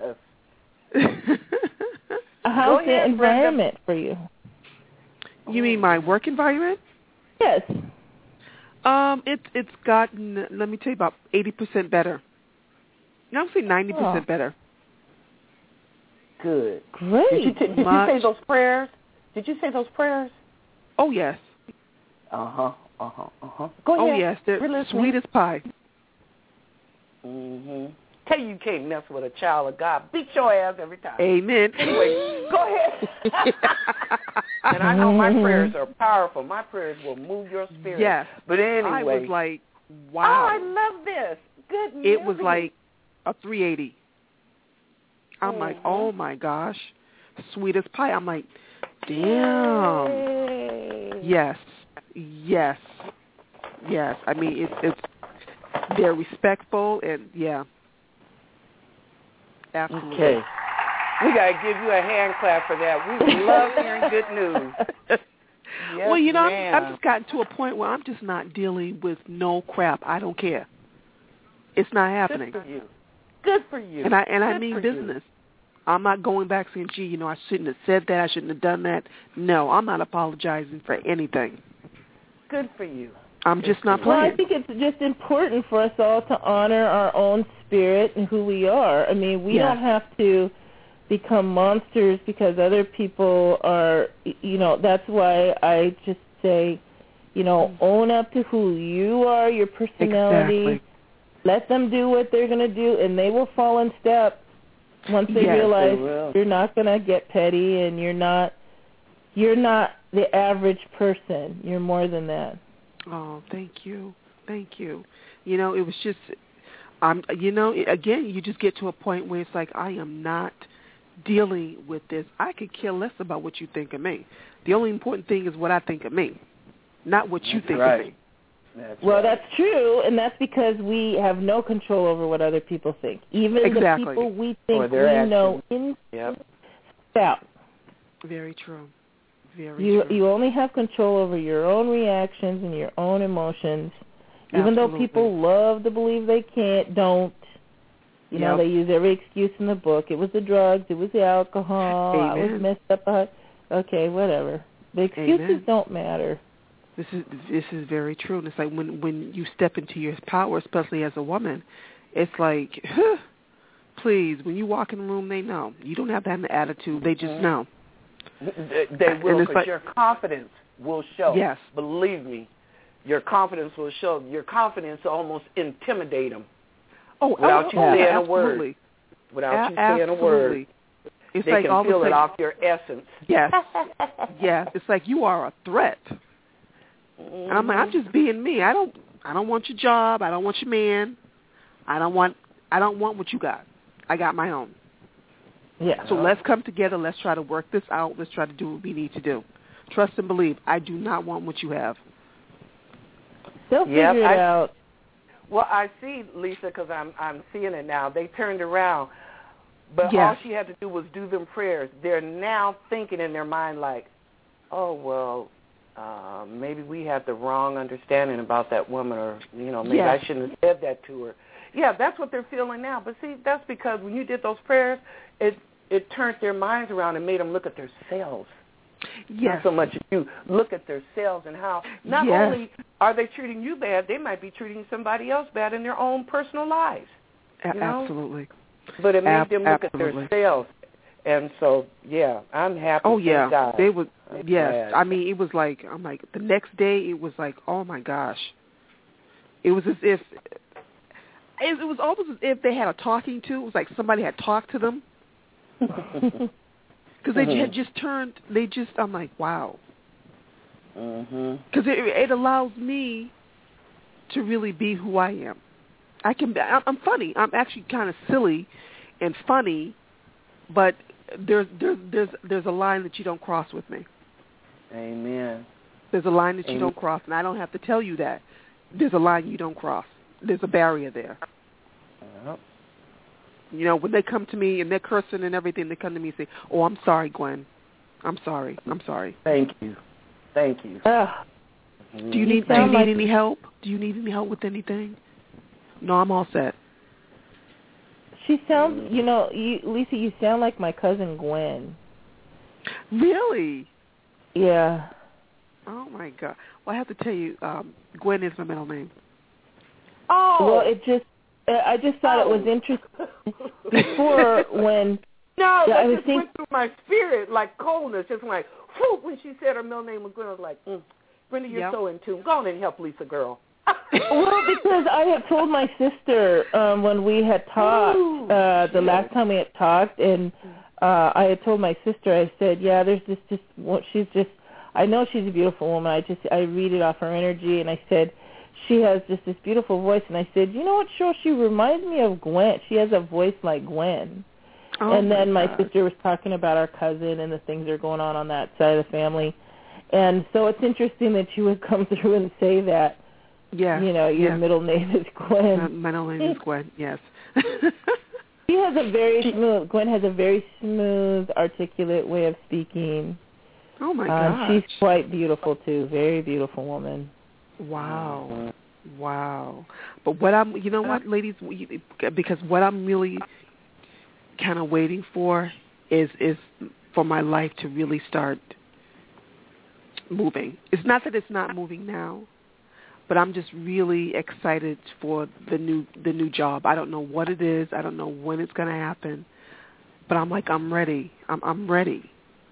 How's Go the ahead, environment for you? You mean my work environment? Yes. Um, it's it's gotten, let me tell you, about eighty percent better. No, I'm saying ninety percent Oh. better. Good. Great. Did you, t- did you Much. say those prayers? Did you say those prayers? Oh, yes. Uh-huh, uh-huh, uh-huh. Go Oh, ahead. yes. We're They're listening. sweet as pie. Mm-hmm. Tell you you can't mess with a child of God. Beat your ass every time. Amen. Anyway, go ahead. And I know my prayers are powerful. My prayers will move your spirit. Yes. But anyway. I was like, Oh, wow. I love this. Good news. It was like a three eighty. I'm like, Mhm. oh, my gosh. Sweet as pie. I'm like, damn. Yay. Yes, yes, yes. I mean, it's it's they're respectful and yeah, absolutely. Okay. We got to give you a hand clap for that. We love hearing good news. Yes, well, you know, ma'am. I've, I've just gotten to a point where I'm just not dealing with no crap. I don't care. It's not happening. Good for you. Good for you. And I and I Good mean for you. business. I'm not going back saying, gee, you know, I shouldn't have said that. I shouldn't have done that. No, I'm not apologizing for anything. Good for you. I'm just not Well, I playing. think it's just important for us all to honor our own spirit and who we are. I mean, we Yeah. don't have to become monsters because other people are, you know, that's why I just say, you know, own up to who you are, your personality. Exactly. Let them do what they're going to do, and they will fall in step once they Yes, realize they you're not going to get petty and you're not you're not the average person. You're more than that. Oh, thank you. Thank you. You know, it was just, um, you know, again, you just get to a point where it's like, I am not dealing with this. I could care less about what you think of me. The only important thing is what I think of me, not what you That's think right. of me. That's Well, right. that's true, and that's because we have no control over what other people think. Even Exactly. the people we Or think we their know actions. in Yep. out. Very true. Very You true. you only have control over your own reactions and your own emotions. Even Absolutely. though people love to believe they can't, don't. You know, Yep. they use every excuse in the book. It was the drugs. It was the alcohol. I was Amen. messed up. Uh, okay, whatever. The excuses Amen. don't matter. This is this is very true. And it's like when when you step into your power, especially as a woman, it's like, huh, please, when you walk in the room, they know. You don't have to have an attitude. They just know. They, they will, And it's because like- your confidence will show. Yes. Believe me, your confidence will show. Your confidence will almost intimidate them Oh, without oh, you oh, saying yeah, a word. absolutely. Without you A- saying a word. absolutely. It's They like can all feel of a it sudden, off your essence. yes, yes. It's like you are a threat. And I'm like, I'm just being me. I don't I don't want your job. I don't want your man. I don't want I don't want what you got. I got my own. Yeah. So let's come together. Let's try to work this out. Let's try to do what we need to do. Trust and believe. I do not want what you have. They'll Yep, figure it I- out. Well, I see, Lisa, because I'm I'm seeing it now. They turned around, but Yes. all she had to do was do them prayers. They're now thinking in their mind like, oh well, uh, maybe we had the wrong understanding about that woman, or you know, maybe Yes. I shouldn't have said that to her. Yeah, that's what they're feeling now. But see, that's because when you did those prayers, it it turned their minds around and made them look at themselves. Yes. Not so much you look at themselves and how not Yes. only are they treating you bad, they might be treating somebody else bad in their own personal lives. A- you know? Absolutely. But it made Ab- them look absolutely. at themselves. And so, yeah, I'm happy. Oh thank yeah, God. they was. I'm Yes, glad. I mean it was like I'm like the next day it was like oh my gosh, it was as if it, it was almost as if they had a talking to. It was like somebody had talked to them because they had just turned. They just I'm like wow, Mhm. because it, it allows me to really be who I am. I can. I'm, I'm funny. I'm actually kind of silly and funny, but there's there's there's there's a line that you don't cross with me. Amen. There's a line that you Amen. don't cross, and I don't have to tell you that. There's a line you don't cross. There's a barrier there. Yep. You know, when they come to me and they're cursing and everything, they come to me and say, "Oh, I'm sorry, Gwen. I'm sorry. I'm sorry." Thank you. Thank you. Ugh. Mhm. Do you need Do you sound need like- any help? Do you need any help with anything? No, I'm all set. She sounds, you know, you, Lisa, you sound like my cousin Gwen. Really? Yeah. Oh my God. Well, I have to tell you, um, Gwen is my middle name. Oh. Well, it just, uh, I just thought it was Oh. interesting before when, No, Yeah, that I was just think- went through my spirit like coldness. Just like, whew, when she said her middle name was Gwen, I was like, mm, Brenda, you're Yep. so in tune. Go on and help Lisa, girl. well, because I had told my sister um, when we had talked, Ooh, uh, the yes. last time we had talked, and uh, I had told my sister, I said, yeah, there's this, just, well, she's just, I know she's a beautiful woman. I just, I read it off her energy, and I said, she has just this beautiful voice, and I said, you know what, Cheryl, she reminds me of Gwen. She has a voice like Gwen. Oh and then my God. sister was talking about our cousin and the things that are going on on that side of the family. And so it's interesting that you would come through and say that, Yes. you know, your yes. middle name is My, Gwen. my middle name is Gwen. Yes. She has a very smooth, Gwen has a very smooth, articulate way of speaking. Oh my Um, gosh. she's quite beautiful too, very beautiful woman. Wow. Wow. But what I'm, you know what, ladies, we- because what I'm really kind of waiting for is is for my life to really start moving. It's not that it's not moving now, but I'm just really excited for the new the new job. I don't know what it is. I don't know when it's going to happen, but I'm like, I'm ready. I'm I'm ready.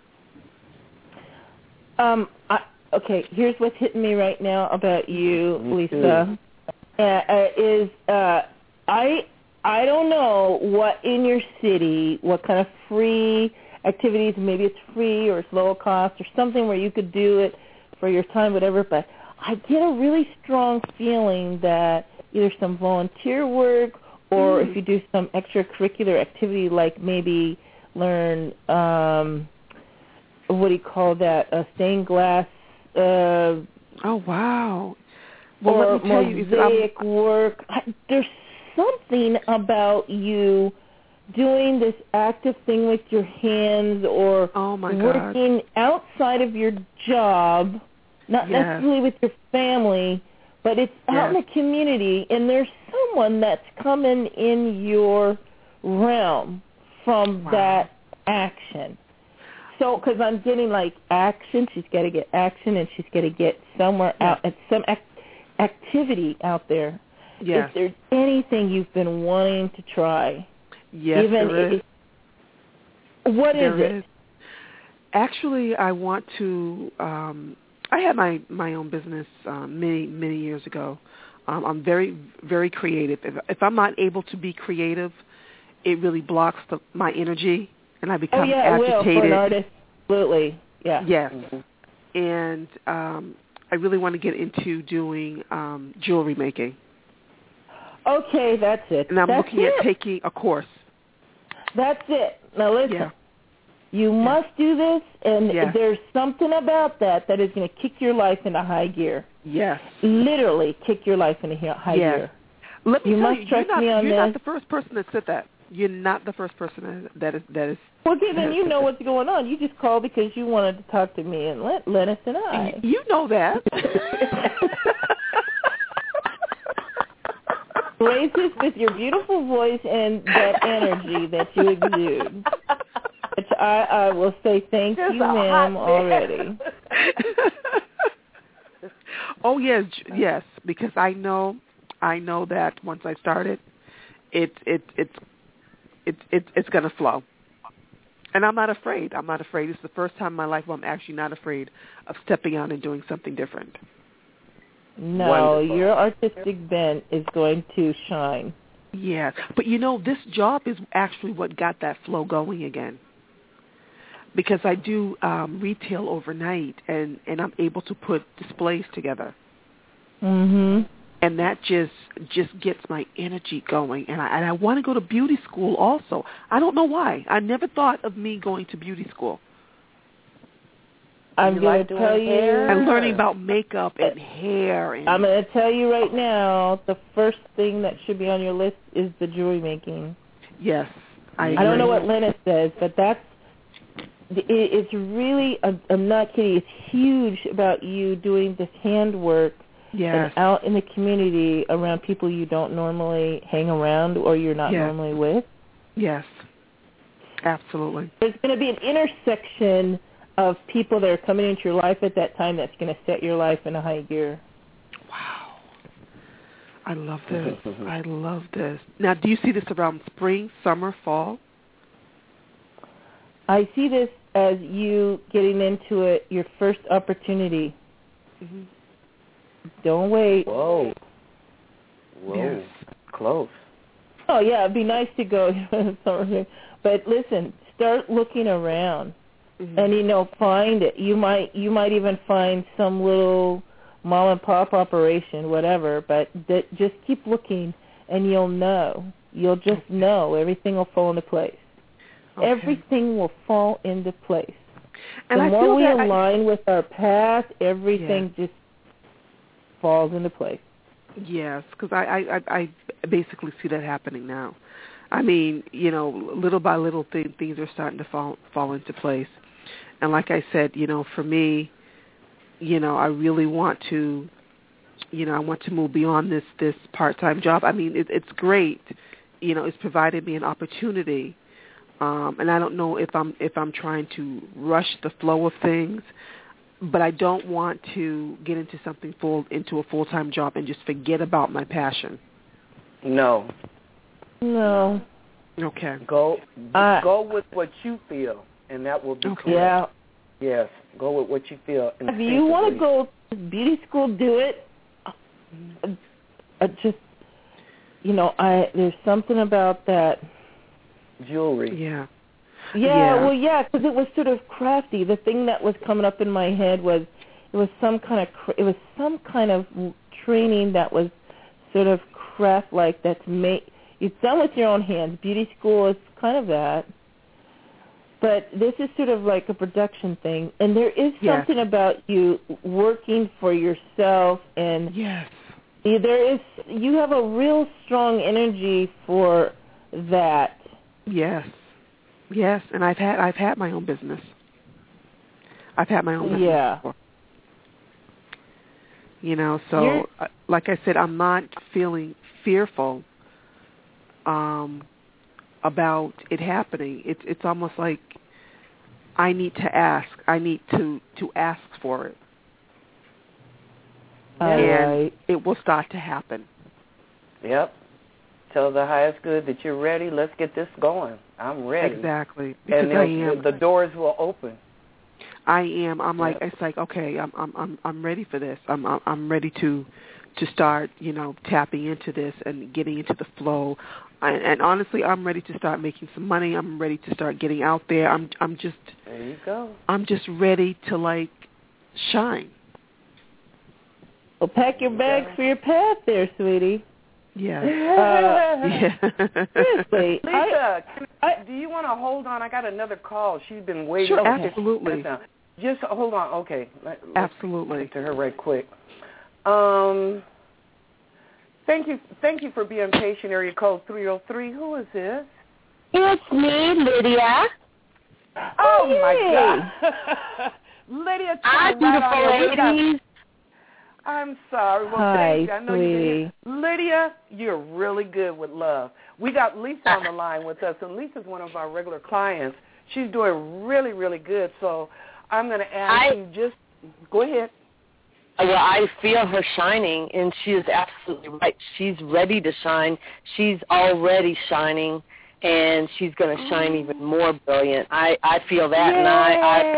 Um. I, okay. Here's what's hitting me right now about you, Lisa. Uh, uh, is uh, I I don't know what in your city, what kind of free activities, maybe it's free or it's low cost or something where you could do it for your time, whatever, but I get a really strong feeling that either some volunteer work or mm. if you do some extracurricular activity like maybe learn, um, what do you call that, uh, stained glass. Uh, oh, wow. Well, or let me tell you, mosaic work. There's something about you doing this active thing with your hands or oh my working God. outside of your job, not yes. necessarily with your family, but it's out yes. in the community, and there's someone that's coming in your realm from wow. that action. So, because I'm getting like action, she's got to get action, and she's got to get somewhere yes. out, at some act- activity out there. Yes. Is there anything you've been wanting to try? Yes, Even there is. It, what there is it? Is. Actually, I want to. Um, I had my my own business um, many many years ago. Um, I'm very very creative. If, if I'm not able to be creative, it really blocks the, my energy, and I become oh, yeah, agitated. It will for an artist. Absolutely, yeah. Yes, mm-hmm. and um, I really want to get into doing um, jewelry making. Okay, that's it. And I'm that's looking it. at taking a course. That's it. Now listen, yeah. you yeah. must do this, and yeah. there's something about that that is going to kick your life into high gear. Yes. Literally kick your life into high yes. gear. Let me you tell must you, trust you're, not, me on you're this. not the first person that said that. You're not the first person that is. That is well, okay, then you know what's going on. You just called because you wanted to talk to me and Len- Lennis and I. You know that. Grace this with your beautiful voice and that energy that you exude. Which I, I will say thank Just you, ma'am, already. oh yes, yes, because I know, I know that once I start it, it it it's it, it it's gonna flow, and I'm not afraid. I'm not afraid. It's the first time in my life where I'm actually not afraid of stepping out and doing something different. No, Wonderful. Your artistic bent is going to shine. Yeah, but you know, this job is actually what got that flow going again. Because I do um, retail overnight, and, and I'm able to put displays together. Mhm. And that just just gets my energy going. And I and I want to go to beauty school also. I don't know why. I never thought of me going to beauty school. I'm you going like to tell you. hair? I'm learning about makeup and hair. And I'm going to tell you right now, the first thing that should be on your list is the jewelry making. Yes, I agree. I don't know what Lennis says, but that's, it, it's really, I'm not kidding, it's huge about you doing this handwork yes. and out in the community around people you don't normally hang around or you're not yes. normally with. Yes, absolutely. There's going to be an intersection of people that are coming into your life at that time that's going to set your life in a high gear. Wow. I love this. I love this. Now, do you see this around spring, summer, fall? I see this as you getting into it, your first opportunity. Mm-hmm. Don't wait. Whoa. Whoa. Yes. Close. Oh, yeah, it'd be nice to go. But listen, start looking around. Mm-hmm. And, you know, find it. You might you might even find some little mom-and-pop operation, whatever, but th- just keep looking, and you'll know. You'll just okay. know. Everything will fall into place. Okay. Everything will fall into place. And the I more feel we that align I, with our path, everything yeah. just falls into place. Yes, because I, I, I basically see that happening now. I mean, you know, little by little, th- things are starting to fall fall into place. And like I said, you know, for me, you know, I really want to, you know, I want to move beyond this, this part-time job. I mean, it, it's great. You know, it's provided me an opportunity. Um, and I don't know if I'm if I'm trying to rush the flow of things, but I don't want to get into something full into a full-time job and just forget about my passion. No. No. Okay. Go Uh, go with what you feel, and that will be Okay. correct. Yeah. Yes, go with what you feel. If you want to instinctively. go to beauty school, do it. Uh, uh, just, you know, I there's something about that. Jewelry. Yeah. Yeah, Yeah. well, yeah, because it was sort of crafty. The thing that was coming up in my head was it was some kind of cr- it was some kind of training that was sort of craft like that's made. It's done with your own hands. Beauty school is kind of that. But this is sort of like a production thing, and there is Yes. something about you working for yourself, and Yes. there is you have a real strong energy for that. Yes. Yes, and I've had I've had my own business. I've had my own business Yeah. before. You know, so You're- uh, like I said, I'm not feeling fearful um, about it happening. It's it's almost like I need to ask. I need to, to ask for it, All and right. it will start to happen. Yep. Tell the highest good that you're ready. Let's get this going. I'm ready. Exactly, because And I they'll- am. the doors will open. I am. I'm like Yep. it's like okay. I'm I'm I'm I'm ready for this. I'm I'm, I'm ready to to start. You know, tapping into this and getting into the flow. I, and honestly, I'm ready to start making some money. I'm ready to start getting out there. I'm I'm just There you go. I'm just ready to like shine. Well, pack your bags for your path there, sweetie. Yeah. Uh, Yeah. Seriously. I, Lisa, can, I, do you want to hold on? I got another call. She's been waiting. Sure, to get absolutely. this down. Just hold on. Okay. Let, let's Absolutely. get to her right quick. Um, thank you. Thank you for being patient. Area code three oh three. Who is this? It's me, Lydia. Oh, yay. my God. Lydia, Hi, turn right on beautiful here. We got- ladies. I'm sorry. Well, Hi, thank you. I know you sweetie. can hear. Lydia, you're really good with love. We got Lisa on the line with us, and Lisa's one of our regular clients. She's doing really, really good. So I'm going to ask I- you just go ahead. Well, I feel her shining, and she is absolutely right. She's ready to shine. She's already shining, and she's going to shine even more brilliant. I, I feel that, and I,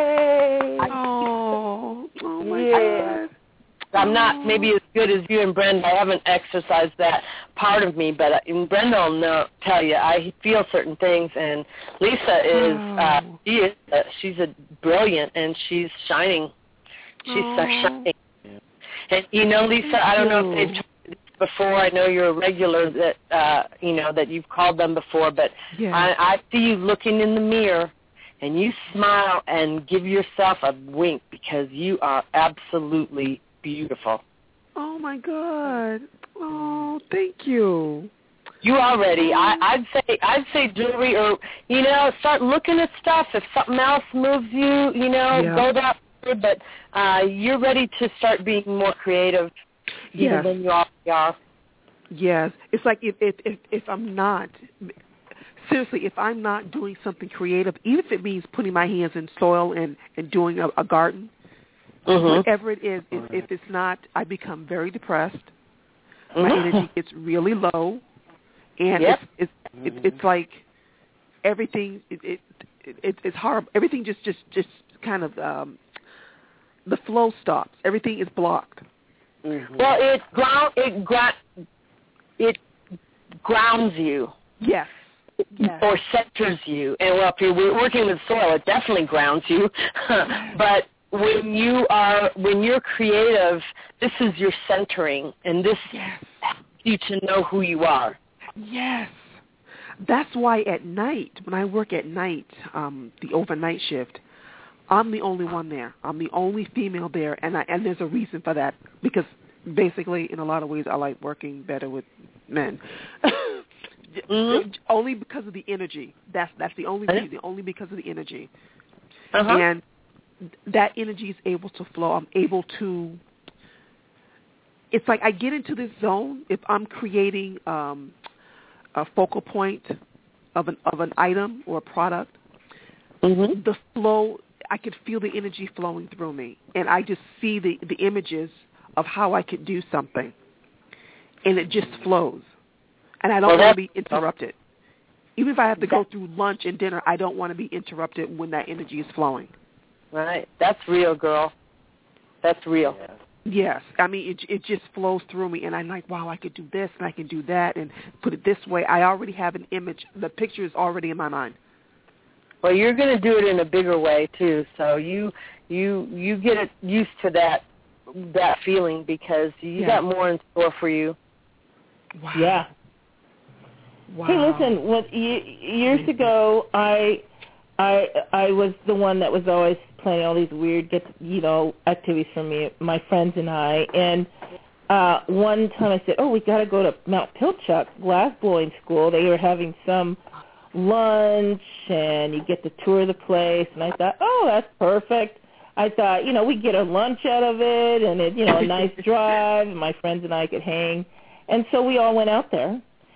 I, I Oh, oh my Yeah. God. I'm not maybe as good as you and Brenda. I haven't exercised that part of me, but uh, and Brenda will know, tell you, I feel certain things. And Lisa is, uh, Oh. she is, uh, she's a brilliant, and she's shining. She's so Oh. shining. And you know, Lisa, I don't know if they've told you this before. I know you're a regular that uh, you know that you've called them before, but Yeah. I, I see you looking in the mirror, and you smile and give yourself a wink because you are absolutely beautiful. Oh my God. Oh, thank you. You are ready. I, I'd say I'd say jewelry, or you know, start looking at stuff. If something else moves you, you know, Yeah. go that way. But uh, you're ready to start being more creative, even Yes. than you already are. Yes. It's like if if if, if I'm not seriously, if I'm not doing something creative, even if it means putting my hands in soil and and doing a, a garden. Mm-hmm. Whatever it is, if, if it's not, I become very depressed. My Mhm. energy gets really low, and Yep. it's it's it, it's like everything. It, it it it's horrible. Everything just just just kind of um, the flow stops. Everything is blocked. Mm-hmm. Well, it ground it gra- it grounds you. Yes. Yes. Or centers you. And well, if you're working with soil, it definitely grounds you. But when you are, when you're creative, this is your centering, and this Yes. helps you to know who you are. Yes. That's why at night, when I work at night, um, the overnight shift, I'm the only one there. I'm the only female there, and I, and there's a reason for that, because basically, in a lot of ways, I like working better with men. Mm-hmm. Only because of the energy. That's that's the only reason. Only because of the energy. Uh-huh. And that energy is able to flow. I'm able to. It's like I get into this zone if I'm creating um, a focal point of an of an item or a product. Mm-hmm. The flow, I could feel the energy flowing through me, and I just see the the images of how I could do something, and it just flows, and I don't Well, want to that- be interrupted. Even if I have to go through lunch and dinner, I don't want to be interrupted when that energy is flowing. Right. That's real, girl. That's real. Yeah. Yes. I mean, it it just flows through me, and I'm like, wow, I could do this, and I can do that, and put it this way. I already have an image. The picture is already in my mind. Well, you're going to do it in a bigger way, too, so you you you get it used to that that feeling because you Yeah. got more in store for you. Wow. Yeah. Wow. Hey, listen. What y- years ago, I, I, I was the one that was always planning all these weird, get you know, activities for me, my friends and I. And uh, one time I said, "Oh, we got to go to Mount Pilchuck glass blowing school." They were having some lunch, and you get to tour the place. And I thought, "Oh, that's perfect." I thought, you know, we get a lunch out of it, and it, you know, a nice drive, and my friends and I could hang. And so we all went out there.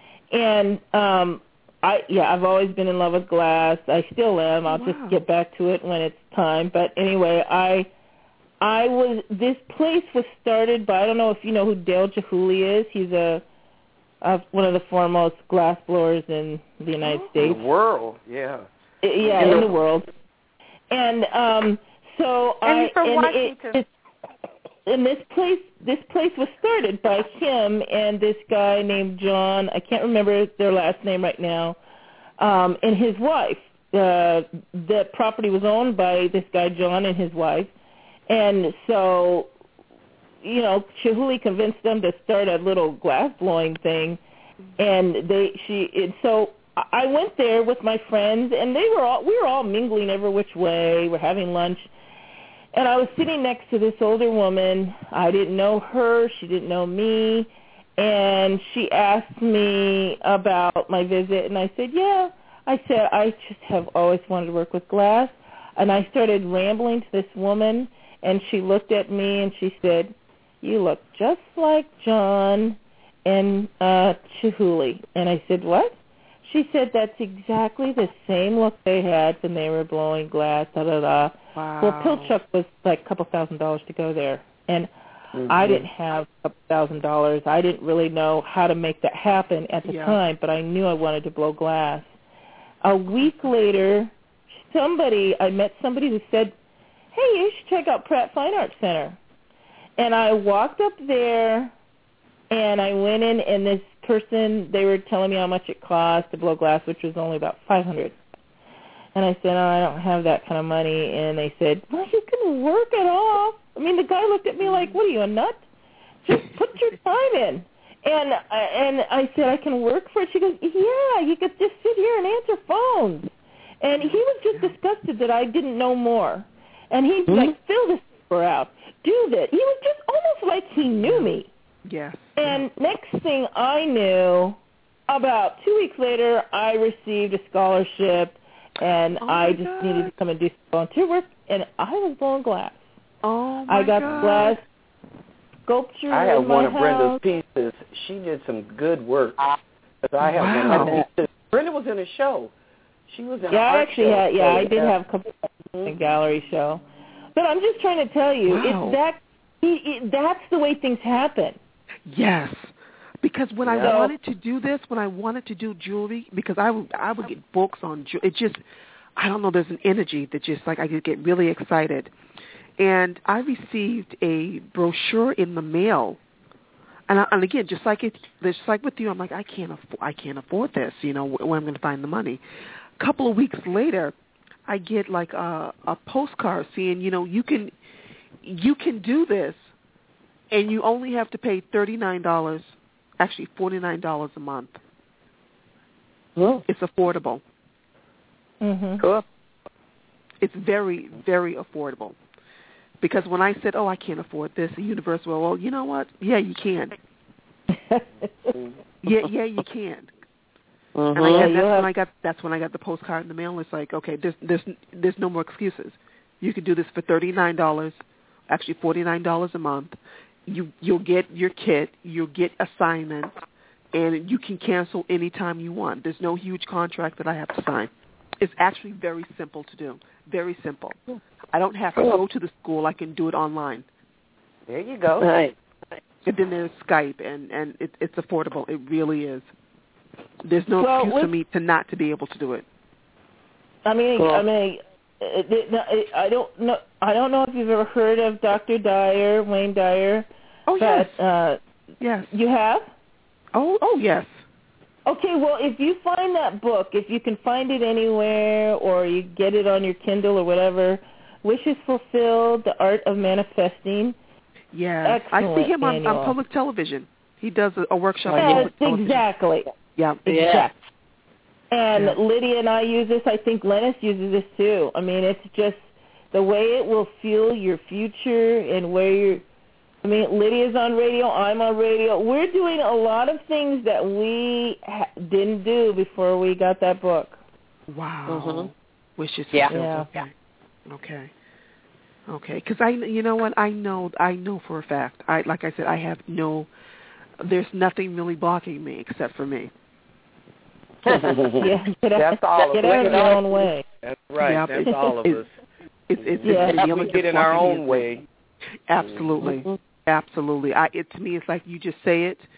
And um I yeah, I've always been in love with glass. I still am. I'll Wow. just get back to it when it's time. But anyway, I I was this place was started by I don't know if you know who Dale Chihuly is. He's a, a one of the foremost glass blowers in the United In States. the world, yeah. I- Yeah, In in the- the world. And um so And I he's from and Washington. it, it, and this place this place was started by him and this guy named John. I can't remember their last name right now. Um, and his wife. Uh, the property was owned by this guy John and his wife. And so, you know, Chihuly convinced them to start a little glass blowing thing. And they she and so I went there with my friends, and they were all we were all mingling every which way. We're having lunch. And I was sitting next to this older woman. I didn't know her. She didn't know me. And she asked me about my visit. And I said, yeah. I said, I just have always wanted to work with glass. And I started rambling to this woman. And she looked at me and she said, you look just like John and uh, Chihuly. And I said, what? She said, that's exactly the same look they had when they were blowing glass, da-da-da. Wow. Well, Pilchuck was like a couple thousand dollars to go there, and Mm-hmm. I didn't have a couple thousand dollars. I didn't really know how to make that happen at the Yeah. time, but I knew I wanted to blow glass. A week later, somebody I met somebody who said, hey, you should check out Pratt Fine Arts Center. And I walked up there, and I went in, and this person, they were telling me how much it cost to blow glass, which was only about five hundred dollars. And I said, oh, I don't have that kind of money. And they said, well, you can work it off. I mean, the guy looked at me like, what are you, a nut? Just put your time in. And I, and I said, I can work for it. She goes, yeah, you could just sit here and answer phones. And he was just disgusted that I didn't know more. And he's Mm-hmm. like, fill this paper out. Do this. He was just almost like he knew me. Yes. And next thing I knew, about two weeks later, I received a scholarship. And Oh I my just God. needed to come and do some volunteer work, and I was blowing glass. Oh, my I got God. glass sculpture I have in my one of house. Brenda's pieces. She did some good work. 'Cause I have one Wow. of her pieces. Brenda was in a show. She was in Yeah, an I art actually show. had. Yeah, So, I did have a couple in a gallery show. But I'm just trying to tell you, Wow. it's that. It, it, that's the way things happen. Yes. Because when I Yeah. wanted to do this, when I wanted to do jewelry, because I would, I would get books on jewelry. It just, I don't know, there's an energy that just, like, I could get really excited. And I received a brochure in the mail. And, I, and again, just like it, just like with you, I'm like, I can't, afford, I can't afford this. You know, where I'm going to find the money. A couple of weeks later, I get like a, a postcard saying, you know, you can, you can do this, and you only have to pay thirty-nine dollars, actually forty-nine dollars a month. Oh, It's affordable. Mhm. cool. It's very, very affordable. Because when I said, oh, I can't afford this, the universe, well, well, you know what? Yeah, you can. Yeah, yeah, you can. Mm-hmm. And, I, and you'll that's have- when I got that's when I got the postcard in the mail. It's like, okay, there's there's there's no more excuses. You can do this for thirty-nine dollars, actually forty-nine dollars a month. You you'll get your kit, you'll get assignments, and you can cancel anytime you want. There's no huge contract that I have to sign. It's actually very simple to do. Very simple. I don't have to go to the school. I can do it online. There you go. Right. And then there's Skype, and and it, it's affordable. It really is. There's no Well, excuse for with- me to not to be able to do it. I mean, Cool. I mean, it, it, it, I don't know. I don't know if you've ever heard of Doctor Dyer, Wayne Dyer. Oh, but, yes. Uh, Yes. You have? Oh, oh, yes. Okay, well, if you find that book, if you can find it anywhere or you get it on your Kindle or whatever, Wishes Fulfilled, The Art of Manifesting. Yes. I see Excellent him on, on manual. public television. He does a, a workshop on Yes, public television. exactly. Yeah. Exactly. And Yeah. Lydia and I use this. I think Lennis uses this too. I mean, it's just the way it will fuel your future and where you're. I mean, Lydia's on radio. I'm on radio. We're doing a lot of things that we ha- didn't do before we got that book. Wow. Mhm. Wishes Yeah. fulfilled. Yeah. Okay. Okay. Okay. Because I, you know what, I know, I know for a fact. I, like I said, I have no. There's nothing really blocking me except for me. Yeah, get out, That's all get of out us. of your own way. That's right. Yeah, That's it's- all of it's- us. It's it's, Yeah. it's the We element get that's in our blocking me own is- way. Absolutely. Mhm. Absolutely. I, it to me, it's like you just say it,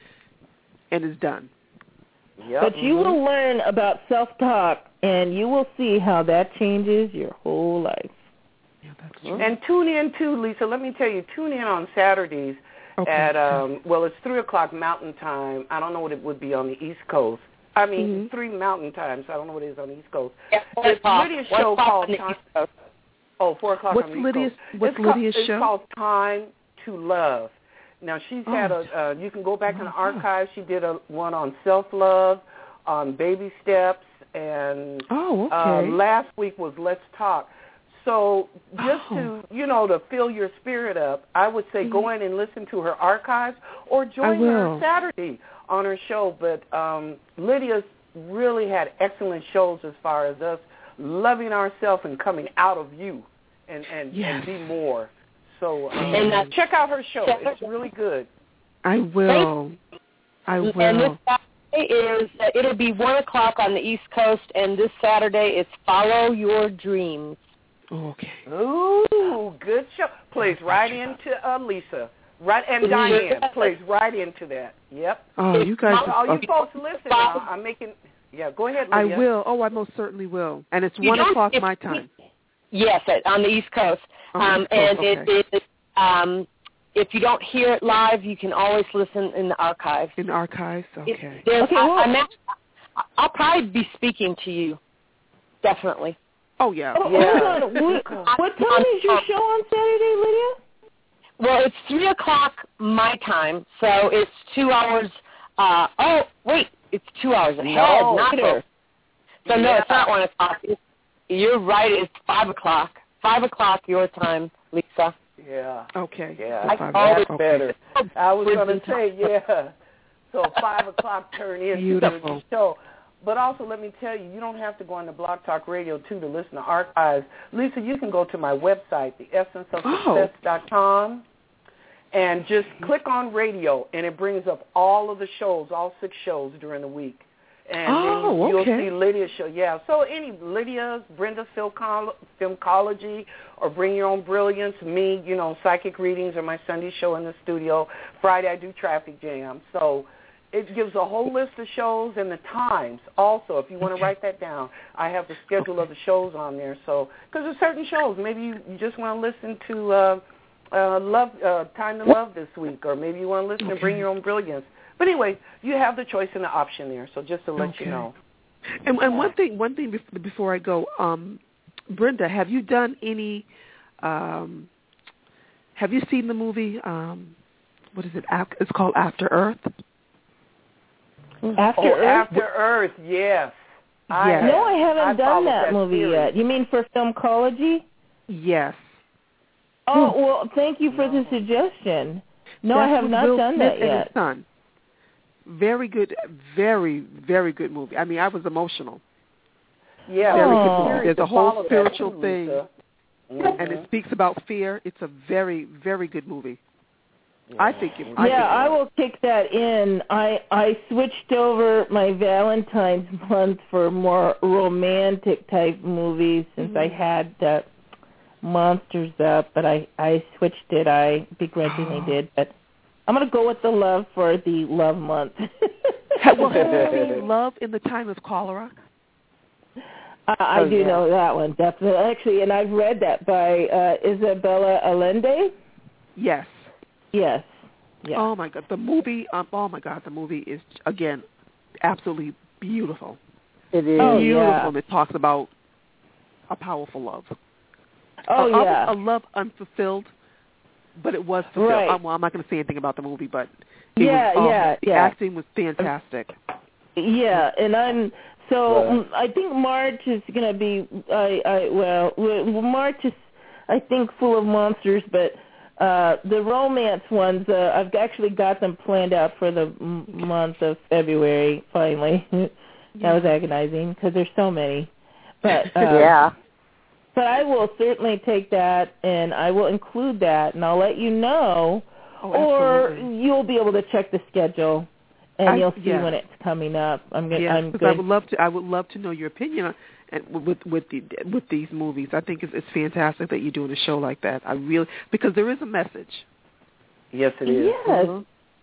and it's done. Yep. But you will learn about self-talk, and you will see how that changes your whole life. Yeah, that's true. And tune in too, Lisa. Let me tell you, tune in on Saturdays Okay. at um well, it's three o'clock Mountain Time. I don't know what it would be on the East Coast. I mean, Mhm. three Mountain Time. So I don't know what it is on the East Coast. Yeah, four It's o'clock. Lydia's One show o'clock called on the Time- East Coast. Oh, four o'clock What's on the East Lydia's Coast. What's it's called, Lydia's it's show? called Time to Love. Now she's Oh. had a. Uh, you can go back in the Oh. archives. She did a one on self-love, on baby steps, and Oh, uh, okay. last week was Let's Talk. So just Oh. to, you know, to fill your spirit up, I would say go in and listen to her archives or join her will. Saturday on her show. But um, Lydia's really had excellent shows as far as us loving ourselves and coming out of you and, and, Yes. and be more. So um, And, uh, check out her show. It's really good. I will. I will. And this Saturday is, uh, it'll be one o'clock on the East Coast, and this Saturday it's Follow Your Dreams. Oh, okay. Ooh, good show. Plays right into uh, Lisa. Right, and Diane plays right into that. Yep. Oh, you guys. All you okay. folks listen now. I'm making, yeah, go ahead, I Lydia. will. Oh, I most certainly will. And it's You one don't- o'clock if- my time. Yes, at- on the East Coast. On the Um, East Coast, and okay. it is, um, if you don't hear it live, you can always listen in the archives. In archives. It- Okay. there's- Okay, I, well- I'm act- I'll probably be speaking to you, definitely. Oh yeah. Oh, Yeah. hold on. What, what time is your show on Saturday, Lydia? Well, it's three o'clock my time, so it's two hours. Uh, oh, wait, it's two hours ahead, No. not later. So no, Yeah. it's not one o'clock. It's, you're right. It's five o'clock. Five o'clock your time, Lisa. Yeah. Okay. Yeah, So I five called o'clock. it better. I was Bridget going to say, yeah. So five o'clock turn into Beautiful. the show. But also, let me tell you, you don't have to go on to Blog Talk Radio, too, to listen to archives. Lisa, you can go to my website, the essence of success dot com, and just click on radio, and it brings up all of the shows, all six shows during the week. And Oh, then you'll okay. see Lydia's show. Yeah, so any Lydia's, Brenda Filcol- Filmcology, or Bring Your Own Brilliance, me, you know, psychic readings, or my Sunday show in the studio. Friday I do Traffic Jam. So it gives a whole list of shows and the times. Also, if you want to write that down, I have the schedule of the shows on there. So, because there's certain shows, maybe you, you just want to listen to uh, uh, Love, uh, Time to Love this week, or maybe you want to listen to Bring Your Own Brilliance. But anyway, you have the choice and the option there. So just to let Okay. you know. And, and one thing, one thing bef- before I go, um, Brenda, have you done any? Um, have you seen the movie? Um, what is it? Af- It's called After Earth. After oh, Earth? After Earth, yes. I Yes. have. No, I haven't I done followed that, that movie series. yet. You mean for Filmcology? Yes. Oh, well, thank you for the suggestion. No, I That's have with not Will done Smith that and yet. His son. Very good, very, very good movie. I mean, I was emotional. Yeah, Very good it's movie. serious There's to a whole follow that spiritual too, thing. Lisa. And it Mhm. speaks about fear. It's a very, very good movie. I think it. I Yeah, think I it- will kick that in. I I switched over my Valentine's month for more romantic type movies since I had uh, Monsters up, but I I switched it. I begrudgingly did, but I'm gonna go with the love for the love month. well, have you seen Love in the Time of Cholera? Uh, I Oh, do yeah. know that one, definitely. Actually, and I've read that by uh, Isabella Allende. Yes. Yes. Yeah. Oh, my God. The movie, um, oh, my God, the movie is, again, absolutely beautiful. It is. Oh, Beautiful. yeah. And it talks about a powerful love. Oh, a, yeah. A love unfulfilled, but it was fulfilled. Right. Um, well, I'm not going to say anything about the movie, but it Yeah, was, oh, yeah, the yeah. acting was fantastic. Yeah, and I'm so Right. mm, I think March is gonna be I I well w- March is I think full of monsters, but uh the romance ones uh, I've actually got them planned out for the m- month of February. Finally, that was agonizing because there's so many, but uh, Yeah. But I will certainly take that and I will include that, and I'll let you know, Oh, or absolutely. you'll be able to check the schedule. And I- you'll see yeah. when it's coming up. I'm going. Yes, I'm because I good. would love to. I would love to know your opinion on and with with the with these movies. I think it's, it's fantastic that you're doing a show like that. I really because there is a message. Yes, it is. Yes. Mhm.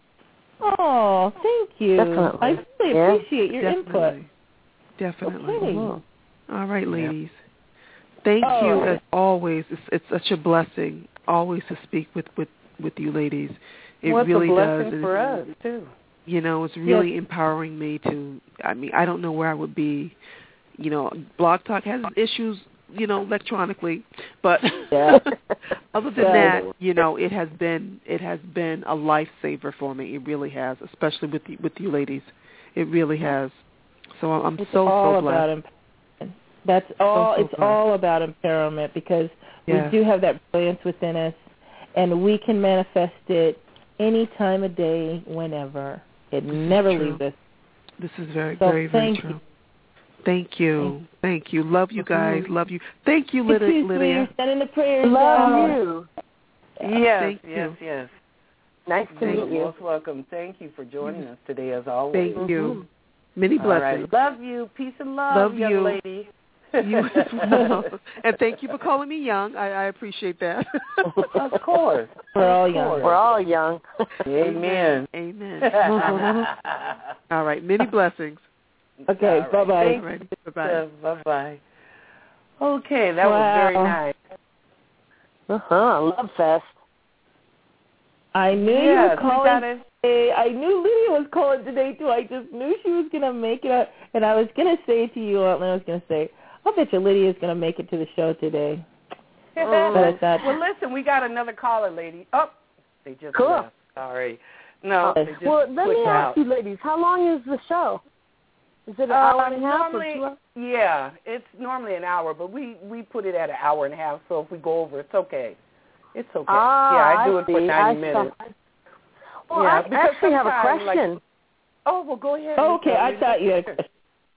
Oh, thank you. Definitely. I really Yeah. appreciate your input. Definitely. Definitely. Okay. Mhm. All right, ladies. Thank Oh. you as always. It's, it's such a blessing always to speak with with with you ladies. It What's really a blessing does. for and, us too. You know, it's really Yes. empowering me to. I mean, I don't know where I would be. You know, Blog Talk has issues, you know, electronically, but Yeah. other than Right. that, you know, it has been it has been a lifesaver for me. It really has, especially with the, with you ladies. It really has. So I'm It's so all so about blessed. empowerment. That's all. so it's blessed. all about empowerment because Yes. we do have that brilliance within us, and we can manifest it any time of day, whenever. It never true. leaves us. This is very So very very thank true. you. Thank you. Thank you. Love you guys. Mhm. Love you. Thank you, Thank Lydia. you, Lydia. sweetie. Sending the prayers Love out. you. Yes, Thank yes, you. yes. Nice to Thank meet you. Most welcome. Thank you for joining us today, as always. Thank you. Mhm. Many All right. blessings. Love you. Peace and love, Love young you. lady. You as well. And thank you for calling me young. I, I appreciate that. Of course. We're all Of young. course. We're all young. Amen. Amen. All right. Many blessings. Okay, All right. bye-bye. Thank All right. you. Bye-bye. Bye-bye. Okay, that Wow. was very nice. Uh-huh. Love Fest. I knew you Yes, were we calling got it. today. I knew Lydia was calling today, too. I just knew she was going to make it up. And I was going to say to you, Aunt Lynn, I was going to say, I bet you Lydia's going to make it to the show today. But I thought, Well, listen, we got another caller, lady. Oh, they just Cool. left. Sorry. No, they just Well, let me clicked ask out. you, ladies, how long is the show? Is it an Uh, hour and a half normally, or two hours? yeah, it's normally an hour, but we, we put it at an hour and a half, so if we go over, it's okay. It's okay. Ah, yeah, I do it for see. ninety I minutes. saw- Well, Yeah, I because actually have a sometimes, like- question. Oh, well, go ahead. okay, Lisa. I thought you had a question.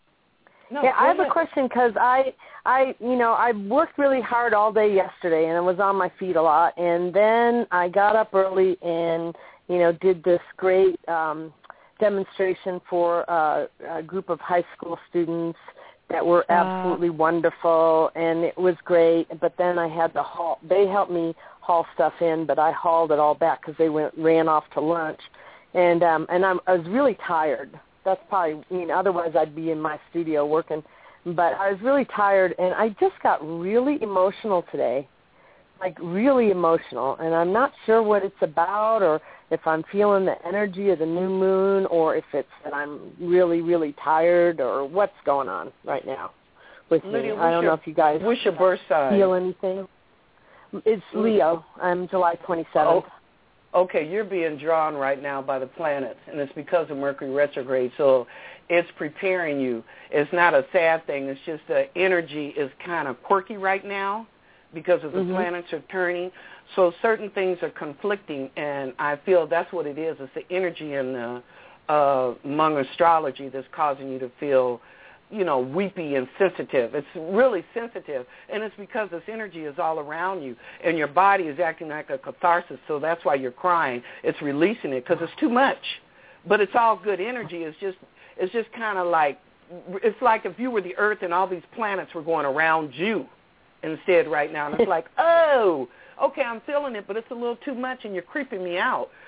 No, yeah, go I have a ahead. question because I, I, you know, I worked really hard all day yesterday, and I was on my feet a lot. And then I got up early and, you know, did this great um, demonstration for uh, a group of high school students that were absolutely wonderful, and it was great. But then I had to haul. They helped me haul stuff in, but I hauled it all back because they went ran off to lunch, and um, and I'm, I was really tired. That's probably, I mean, otherwise I'd be in my studio working. But I was really tired, and I just got really emotional today, like really emotional. And I'm not sure what it's about, or if I'm feeling the energy of the new moon, or if it's that I'm really, really tired, or what's going on right now with Lydia, me. I don't your, know if you guys what's your birth sign? feel anything. It's Leo. I'm July twenty-seventh. Oh. Okay, you're being drawn right now by the planets, and it's because of Mercury retrograde, so it's preparing you. It's not a sad thing. It's just the energy is kind of quirky right now because of the Mm-hmm. planets are turning. So certain things are conflicting, and I feel that's what it is. It's the energy in the, uh, among astrology that's causing you to feel, you know, weepy and sensitive. It's really sensitive, and it's because this energy is all around you, and your body is acting like a catharsis, so that's why you're crying. It's releasing it because it's too much. But it's all good energy. It's just it's just kind of like, it's like if you were the Earth and all these planets were going around you instead right now. And it's like, oh, okay, I'm feeling it, but it's a little too much, and you're creeping me out.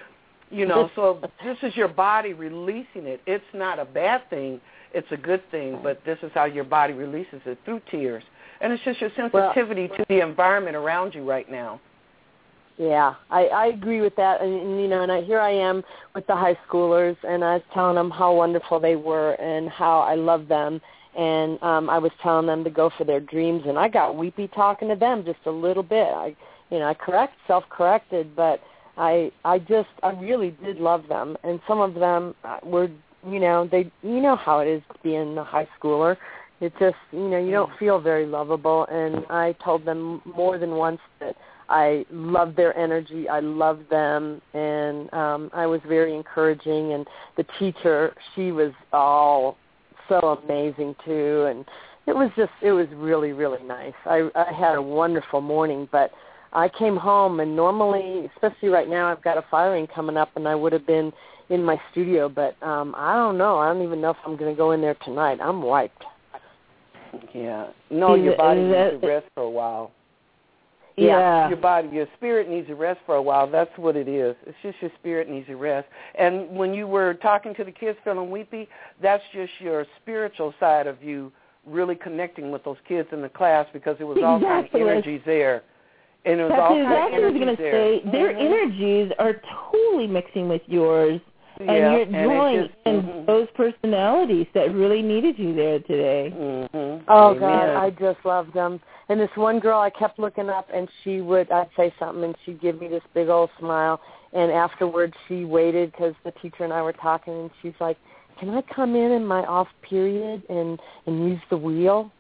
You know, so this is your body releasing it. It's not a bad thing. It's a good thing, but this is how your body releases it, through tears. And it's just your sensitivity well, to the environment around you right now. Yeah, I, I agree with that. And, and, you know, and I, here I am with the high schoolers, and I was telling them how wonderful they were and how I love them. And um, I was telling them to go for their dreams, and I got weepy talking to them just a little bit. I, you know, I correct, self-corrected, but I, I just, I really did love them. And some of them were, you know, they, you know how it is being a high schooler. It just, you know, you don't feel very lovable. And I told them more than once that I loved their energy. I loved them, and um, I was very encouraging. And the teacher, she was all so amazing too. And it was just, it was really, really nice. I, I had a wonderful morning, but I came home, and normally, especially right now, I've got a firing coming up, and I would have been in my studio, but um, I don't know. I don't even know if I'm going to go in there tonight. I'm wiped. Yeah. No, your body needs to rest for a while. Yeah. Your body, your spirit needs to rest for a while. That's what it is. It's just your spirit needs to rest. And when you were talking to the kids feeling weepy, that's just your spiritual side of you really connecting with those kids in the class, because there was all Exactly. kinds of energies there. And it was That's all exactly kinds what I of was going to energies say. there. Their Mm-hmm. energies are totally mixing with yours. And Yeah, you're and drawing just, in mm-hmm. those personalities that really needed you there today. Mm-hmm. Oh, Amen. God, I just loved them. And this one girl, I kept looking up, and she would, I'd say something, and she'd give me this big old smile. And afterwards, she waited because the teacher and I were talking, and she's like, can I come in in my off period and, and use the wheel?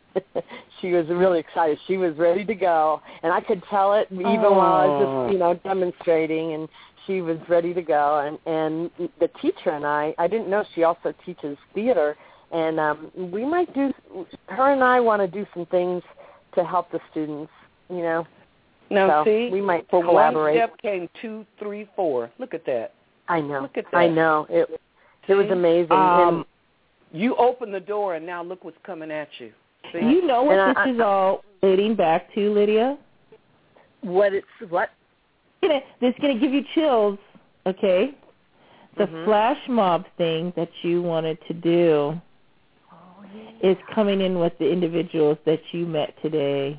She was really excited. She was ready to go. And I could tell it even oh. while I was just, you know, demonstrating, and she was ready to go. And, and the teacher and I, I didn't know she also teaches theater, and um, we might do, her and I want to do some things to help the students, you know. Now, so see, we might for collaborate. one step came two, three, four. Look at that. I know. Look at that. I know. It, it was amazing. Um, and you opened the door, and now look what's coming at you. See? You know what And this I, is all leading back to, Lydia? What it's, what? This is going to give you chills, okay? The Mm-hmm. flash mob thing that you wanted to do Oh, yeah. is coming in with the individuals that you met today.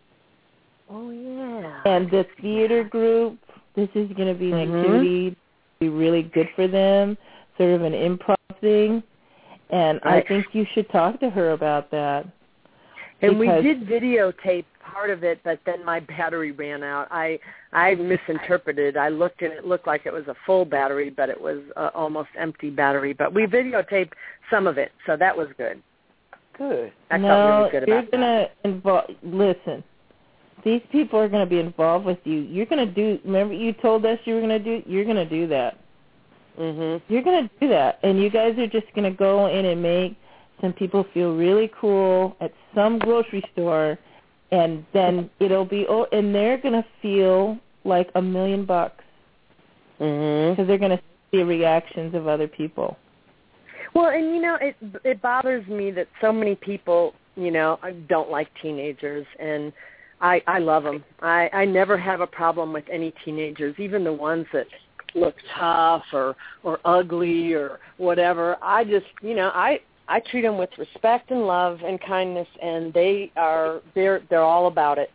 Oh, yeah. And the theater group, this is going to be an Mm-hmm. activity be really good for them, sort of an improv thing. And Right. I think you should talk to her about that. And we because- did videotape part of it, but then my battery ran out. I I misinterpreted. I looked and it looked like it was a full battery, but it was uh, almost empty battery. But we videotaped some of it, so that was good. Good. I no, felt really good you're about gonna that. involve. Listen, these people are going to be involved with you. You're going to do. Remember, you told us you were going to do. You're going to do that. Mhm. You're going to do that, and you guys are just going to go in and make some people feel really cool at some grocery store, and then it'll be. Oh, and they're going to feel like a million bucks Mhm. because they're going to see the reactions of other people. Well, and you know, it it bothers me that so many people, you know, don't like teenagers, and I I love them. I I never have a problem with any teenagers, even the ones that look tough or or ugly or whatever. I just, you know, I I treat them with respect and love and kindness, and they are they're they're all about it.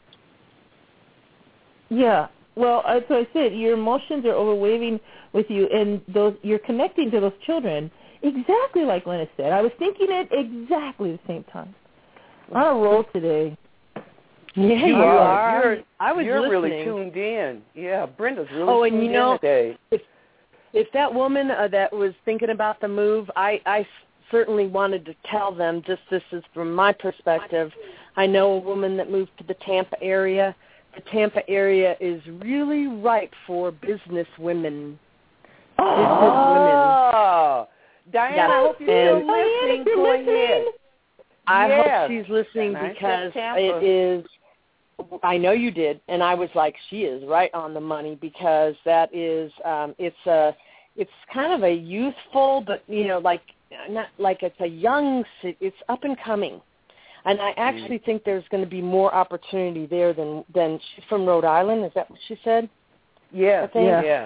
Yeah. Well, that's what I said. Your emotions are overwhelming with you, and those you're connecting to those children exactly like Lena said. I was thinking it exactly the same time. On a roll today. Yeah, You you are. are. You're, I was you're listening. really tuned in. Yeah, Brenda's really Oh, and tuned you know, in today. if if that woman uh, that was thinking about the move, I, I certainly wanted to tell them, just this is from my perspective, I know a woman that moved to the Tampa area. The Tampa area is really ripe for business women. Business Oh, Diane, Yes, I hope you're and- still listening. Diane, if you're Go listening. ahead. I Yes. hope she's listening And I said because Tampa. it is, I know you did, and I was like, she is right on the money because that is, um, it's a, it's kind of a youthful, but, you know, like, not like it's a young, ci- it's up and coming. And I actually Mm. think there's going to be more opportunity there than, than she's from Rhode Island. Is that what she said? Yes, I think- yes.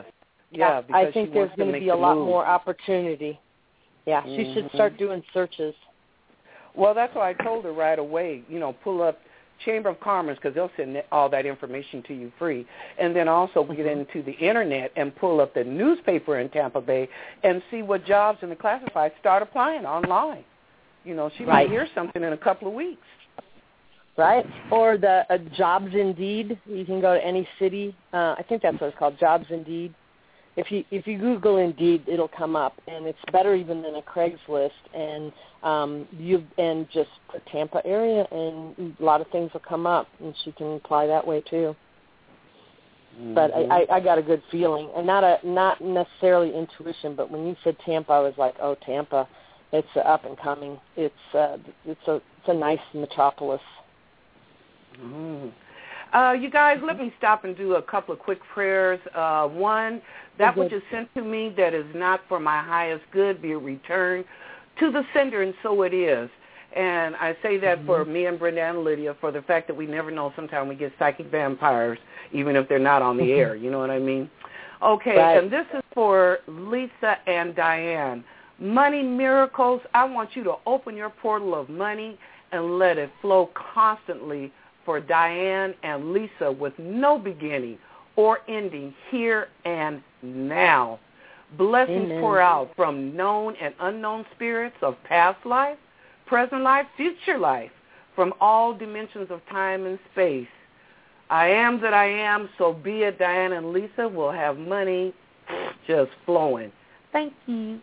Yeah, because I think she there's wants to going to make be a the lot move. more opportunity. Yeah, she Mm-hmm. should start doing searches. Well, that's why I told her right away, you know, pull up Chamber of Commerce because they'll send all that information to you free. And then also mm-hmm. get into the Internet and pull up the newspaper in Tampa Bay and see what jobs in the classified start applying online. You know, she right. might hear something in a couple of weeks. Right, or the uh, Jobs Indeed. You can go to any city. Uh, I think that's what it's called, Jobs Indeed. If you if you Google Indeed, it'll come up, and it's better even than a Craigslist. And um, you and just put Tampa area, and a lot of things will come up, and she can apply that way too. Mm-hmm. But I, I, I got a good feeling, and not a not necessarily intuition, but when you said Tampa, I was like, oh, Tampa, it's uh, up and coming. It's uh, it's a it's a nice metropolis. Mm. Uh, you guys, let me stop and do a couple of quick prayers. Uh, one, that which is sent to me that is not for my highest good be returned to the sender, and so it is. And I say that mm-hmm. for me and Brenda and Lydia for the fact that we never know. Sometimes we get psychic vampires, even if they're not on the air. You know what I mean? Okay, right. And this is for Lisa and Diane. Money miracles, I want you to open your portal of money and let it flow constantly for Diane and Lisa with no beginning or ending here and now. Blessings Amen. Pour out from known and unknown spirits of past life, present life, future life, from all dimensions of time and space. I am that I am, so be it. Diane and Lisa will have money just flowing. Thank you.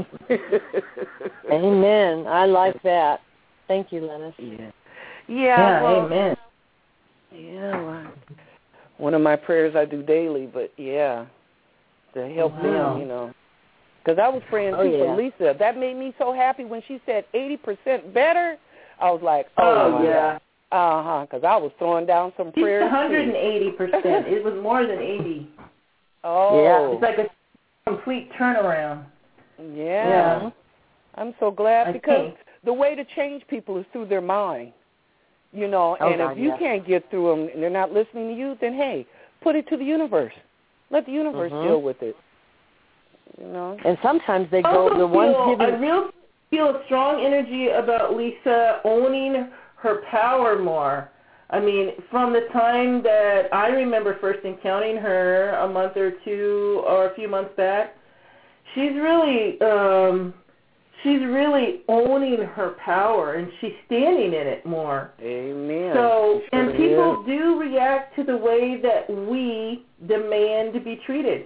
Amen. I like that. Thank you, Lennis. Yeah. Yeah, yeah well, amen. Yeah, well, one of my prayers I do daily, but yeah, to help wow. them, you know. Because I was praying, too, oh, yeah. for Lisa. That made me so happy when she said eighty percent better. I was like, oh, oh yeah. Uh-huh, because I was throwing down some She's prayers, one hundred eighty percent. It was more than eighty. Oh. Yeah. It's like a complete turnaround. Yeah. yeah. I'm so glad I because think. the way to change people is through their mind. You know, oh, and God, if you yeah. can't get through them and they're not listening to you, then, hey, put it to the universe. Let the universe mm-hmm. deal with it. You know? And sometimes they I go, also the ones feel, giving... I real feel a strong energy about Lisa owning her power more. I mean, from the time that I remember first encountering her a month or two or a few months back, she's really... Um, She's really owning her power, and she's standing in it more. Amen. So, sure and people is. do react to the way that we demand to be treated.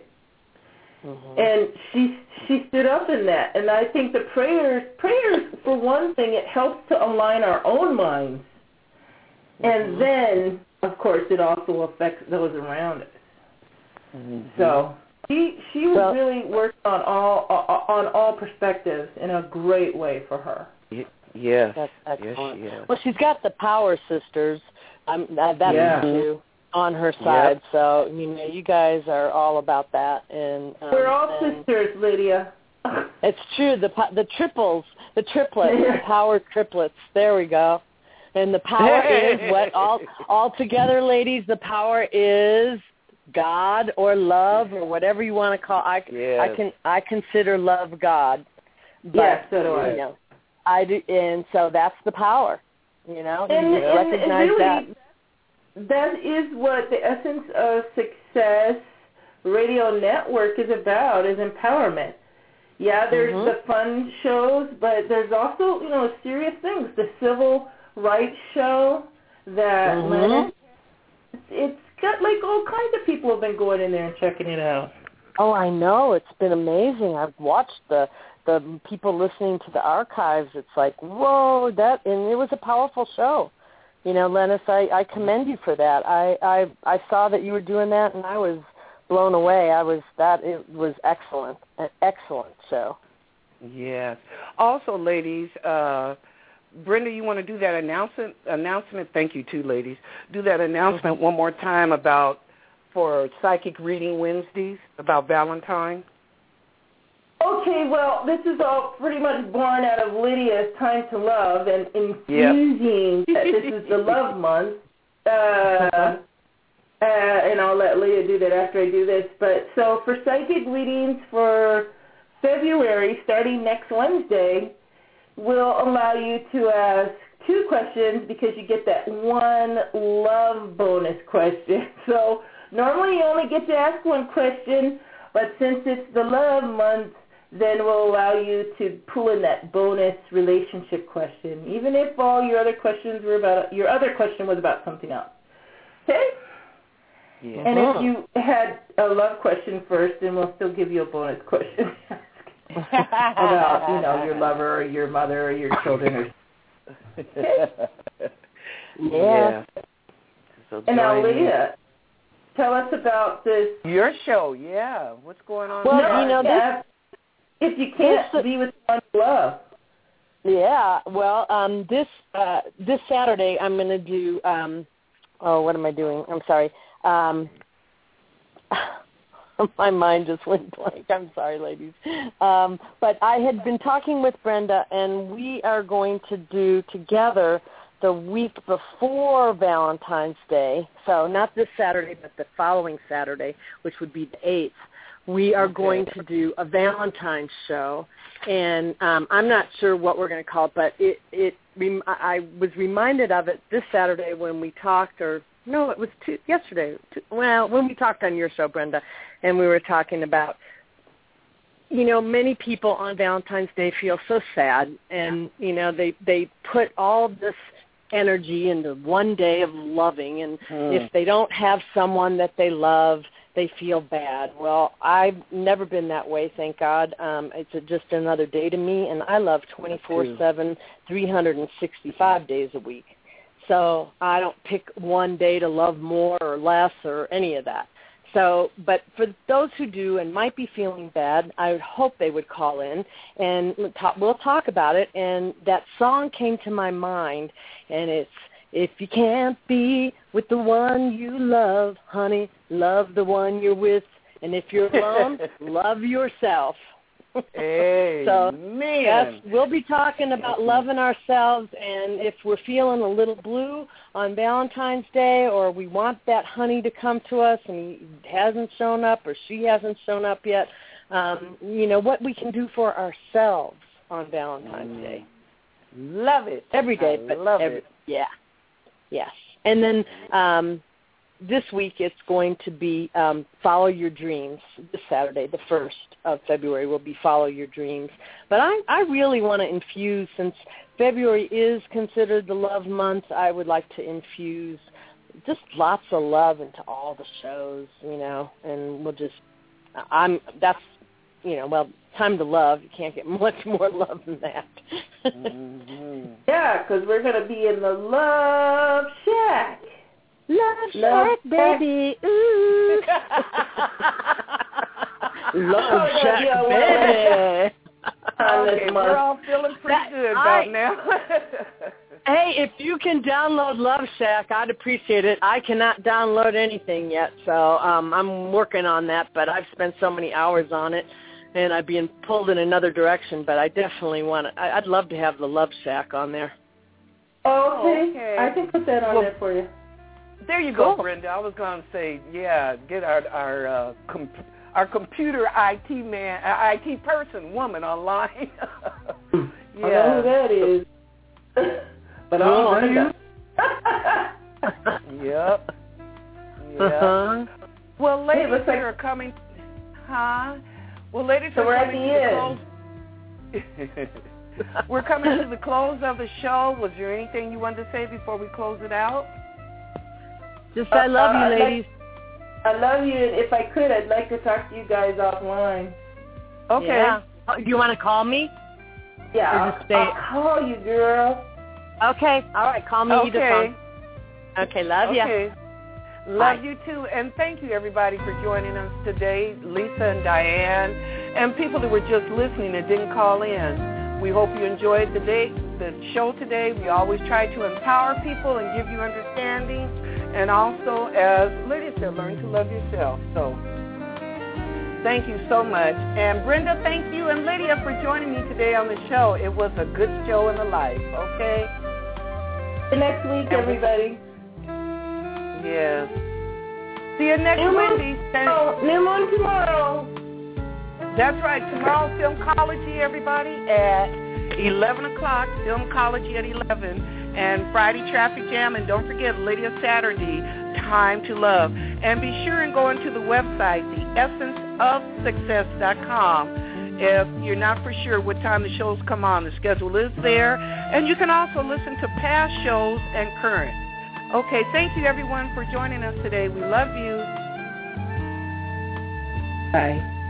Mm-hmm. And she she stood up in that. And I think the prayers, prayers for one thing, it helps to align our own minds. Mm-hmm. And then, of course, it also affects those around us. Mm-hmm. So... She she was well, really working on all on all perspectives in a great way for her. Yes, that's excellent. Yes, she is. Well, she's got the Power Sisters. Um, that yeah. too on her side. Yep. So you know, you guys are all about that. And um, we're all and sisters, Lydia. It's true. The the triples, the triplets, the Power triplets. There we go. And the power is what all all together, ladies. The power is God or love or whatever you want to call. I, yes. I can I consider love God. But, yes, so do I. You know, I do, and so that's the power. You know, and, you and, recognize and really, that. That is what the essence of Success Radio Network is about: is empowerment. Yeah, there's mm-hmm. the fun shows, but there's also you know serious things. The civil rights show that mm-hmm. Lennis, it's got like all kinds of people have been going in there and checking it out. Oh, I know. It's been amazing. I've watched the the people listening to the archives. It's like, whoa, that, and it was a powerful show. You know, Lennis, I, I commend you for that. I, I I saw that you were doing that, and I was blown away. I was that it was excellent, an excellent show. Yes. Also, ladies, uh, Brenda, you want to do that announcement? Announcement. Thank you, too, ladies. Do that announcement one more time about for Psychic Reading Wednesdays about Valentine. Okay, well, this is all pretty much born out of Lydia's Time to Love and infusing yep. that this is the love month. Uh, uh, and I'll let Lydia do that after I do this. But so for psychic readings for February, starting next Wednesday, we'll allow you to ask two questions because you get that one love bonus question. So normally you only get to ask one question, but since it's the love month, then we'll allow you to pull in that bonus relationship question, even if all your other questions were about, your other question was about something else. Okay? Yeah. And if you had a love question first, then we'll still give you a bonus question about, you know, your lover or your mother or your children. Or okay? Yeah. yeah. So and now, join in. Lydia, tell us about this. Your show, yeah. What's going on? Well, there? you know, yeah, if you can't this- be with someone you love. Yeah, well, um, this uh, this Saturday I'm going to do, um, oh, what am I doing? I'm sorry. Um, my mind just went blank. I'm sorry, ladies. Um, but I had been talking with Brenda, and we are going to do together the week before Valentine's Day, so not this Saturday, but the following Saturday, which would be the eighth. We are okay. going to do a Valentine's show, and um, I'm not sure what we're going to call it, but it, it I was reminded of it this Saturday when we talked, or no, it was two, yesterday. Two, well, when we talked on your show, Brenda, and we were talking about, you know, many people on Valentine's Day feel so sad, and, you know, they, they put all this energy into one day of loving, and mm. if they don't have someone that they love, they feel bad. Well, I've never been that way, thank God. Um, it's a, just another day to me, and I love twenty-four seven, three hundred sixty-five days a week. So I don't pick one day to love more or less or any of that. So, but for those who do and might be feeling bad, I would hope they would call in, and talk, we'll talk about it. And that song came to my mind, and it's, if you can't be with the one you love, honey, love the one you're with. And if you're alone, love yourself. Hey, so, man. Yes, we'll be talking about loving ourselves, and if we're feeling a little blue on Valentine's Day, or we want that honey to come to us and he hasn't shown up or she hasn't shown up yet, um, you know, what we can do for ourselves on Valentine's mm. Day. Love it. Every day, I but love every, it. Yeah, yes. And then um, this week it's going to be um, Follow Your Dreams. This Saturday, the first of February, will be Follow Your Dreams. But I, I really want to infuse, since February is considered the love month, I would like to infuse just lots of love into all the shows, you know, and we'll just, I'm, that's, you know, well, time to love. You can't get much more love than that. mm-hmm. Yeah, because we're going to be in the Love Shack. Love, love Shack, baby. Ooh. Love oh, Shack, yeah, baby. Okay, we're all feeling pretty that, good about I, now. Hey, if you can download Love Shack, I'd appreciate it. I cannot download anything yet, so um, I'm working on that, but I've spent so many hours on it, and I'm being pulled in another direction, but I definitely want to. I'd love to have the Love Shack on there. Okay. okay. I can put that on well, there for you. There you go, cool. Brenda. I was going to say, yeah, get our our uh, com- our computer I T man, uh, I T person, woman online. yeah. I know who that is. But I'm Brenda. Yep. Yep. Uh-huh. Well, ladies, hey, we are coming. Huh? Well, ladies, so we're we're coming at the to the close. We're coming to the close of the show. Was there anything you wanted to say before we close it out? Just I love uh, you, I'd ladies. Like, I love you, and if I could, I'd like to talk to you guys offline. Okay. Yeah. Oh, do you want to call me? Yeah, I'll, I'll call you, girl. Okay. All right. Call me. Okay. Either phone. Okay. Love you. Okay. Love Bye. you too, and thank you everybody for joining us today, Lisa and Diane, and people that were just listening and didn't call in. We hope you enjoyed the day, the show today. We always try to empower people and give you understanding, and also, as Lydia said, learn to love yourself. So, thank you so much, and Brenda, thank you, and Lydia for joining me today on the show. It was a good show in the life. Okay. The next week, and everybody. Yes. See you next New moon Wednesday. tomorrow. New moon tomorrow. That's right. Tomorrow, Filmcology, everybody, at eleven o'clock. Filmcology at eleven. And Friday, Traffic Jam. And don't forget, Lydia Saturday, Time to Love. And be sure and go into the website, the essence of success dot com. If you're not for sure what time the shows come on, the schedule is there. And you can also listen to past shows and current. Okay, thank you, everyone, for joining us today. We love you. Bye.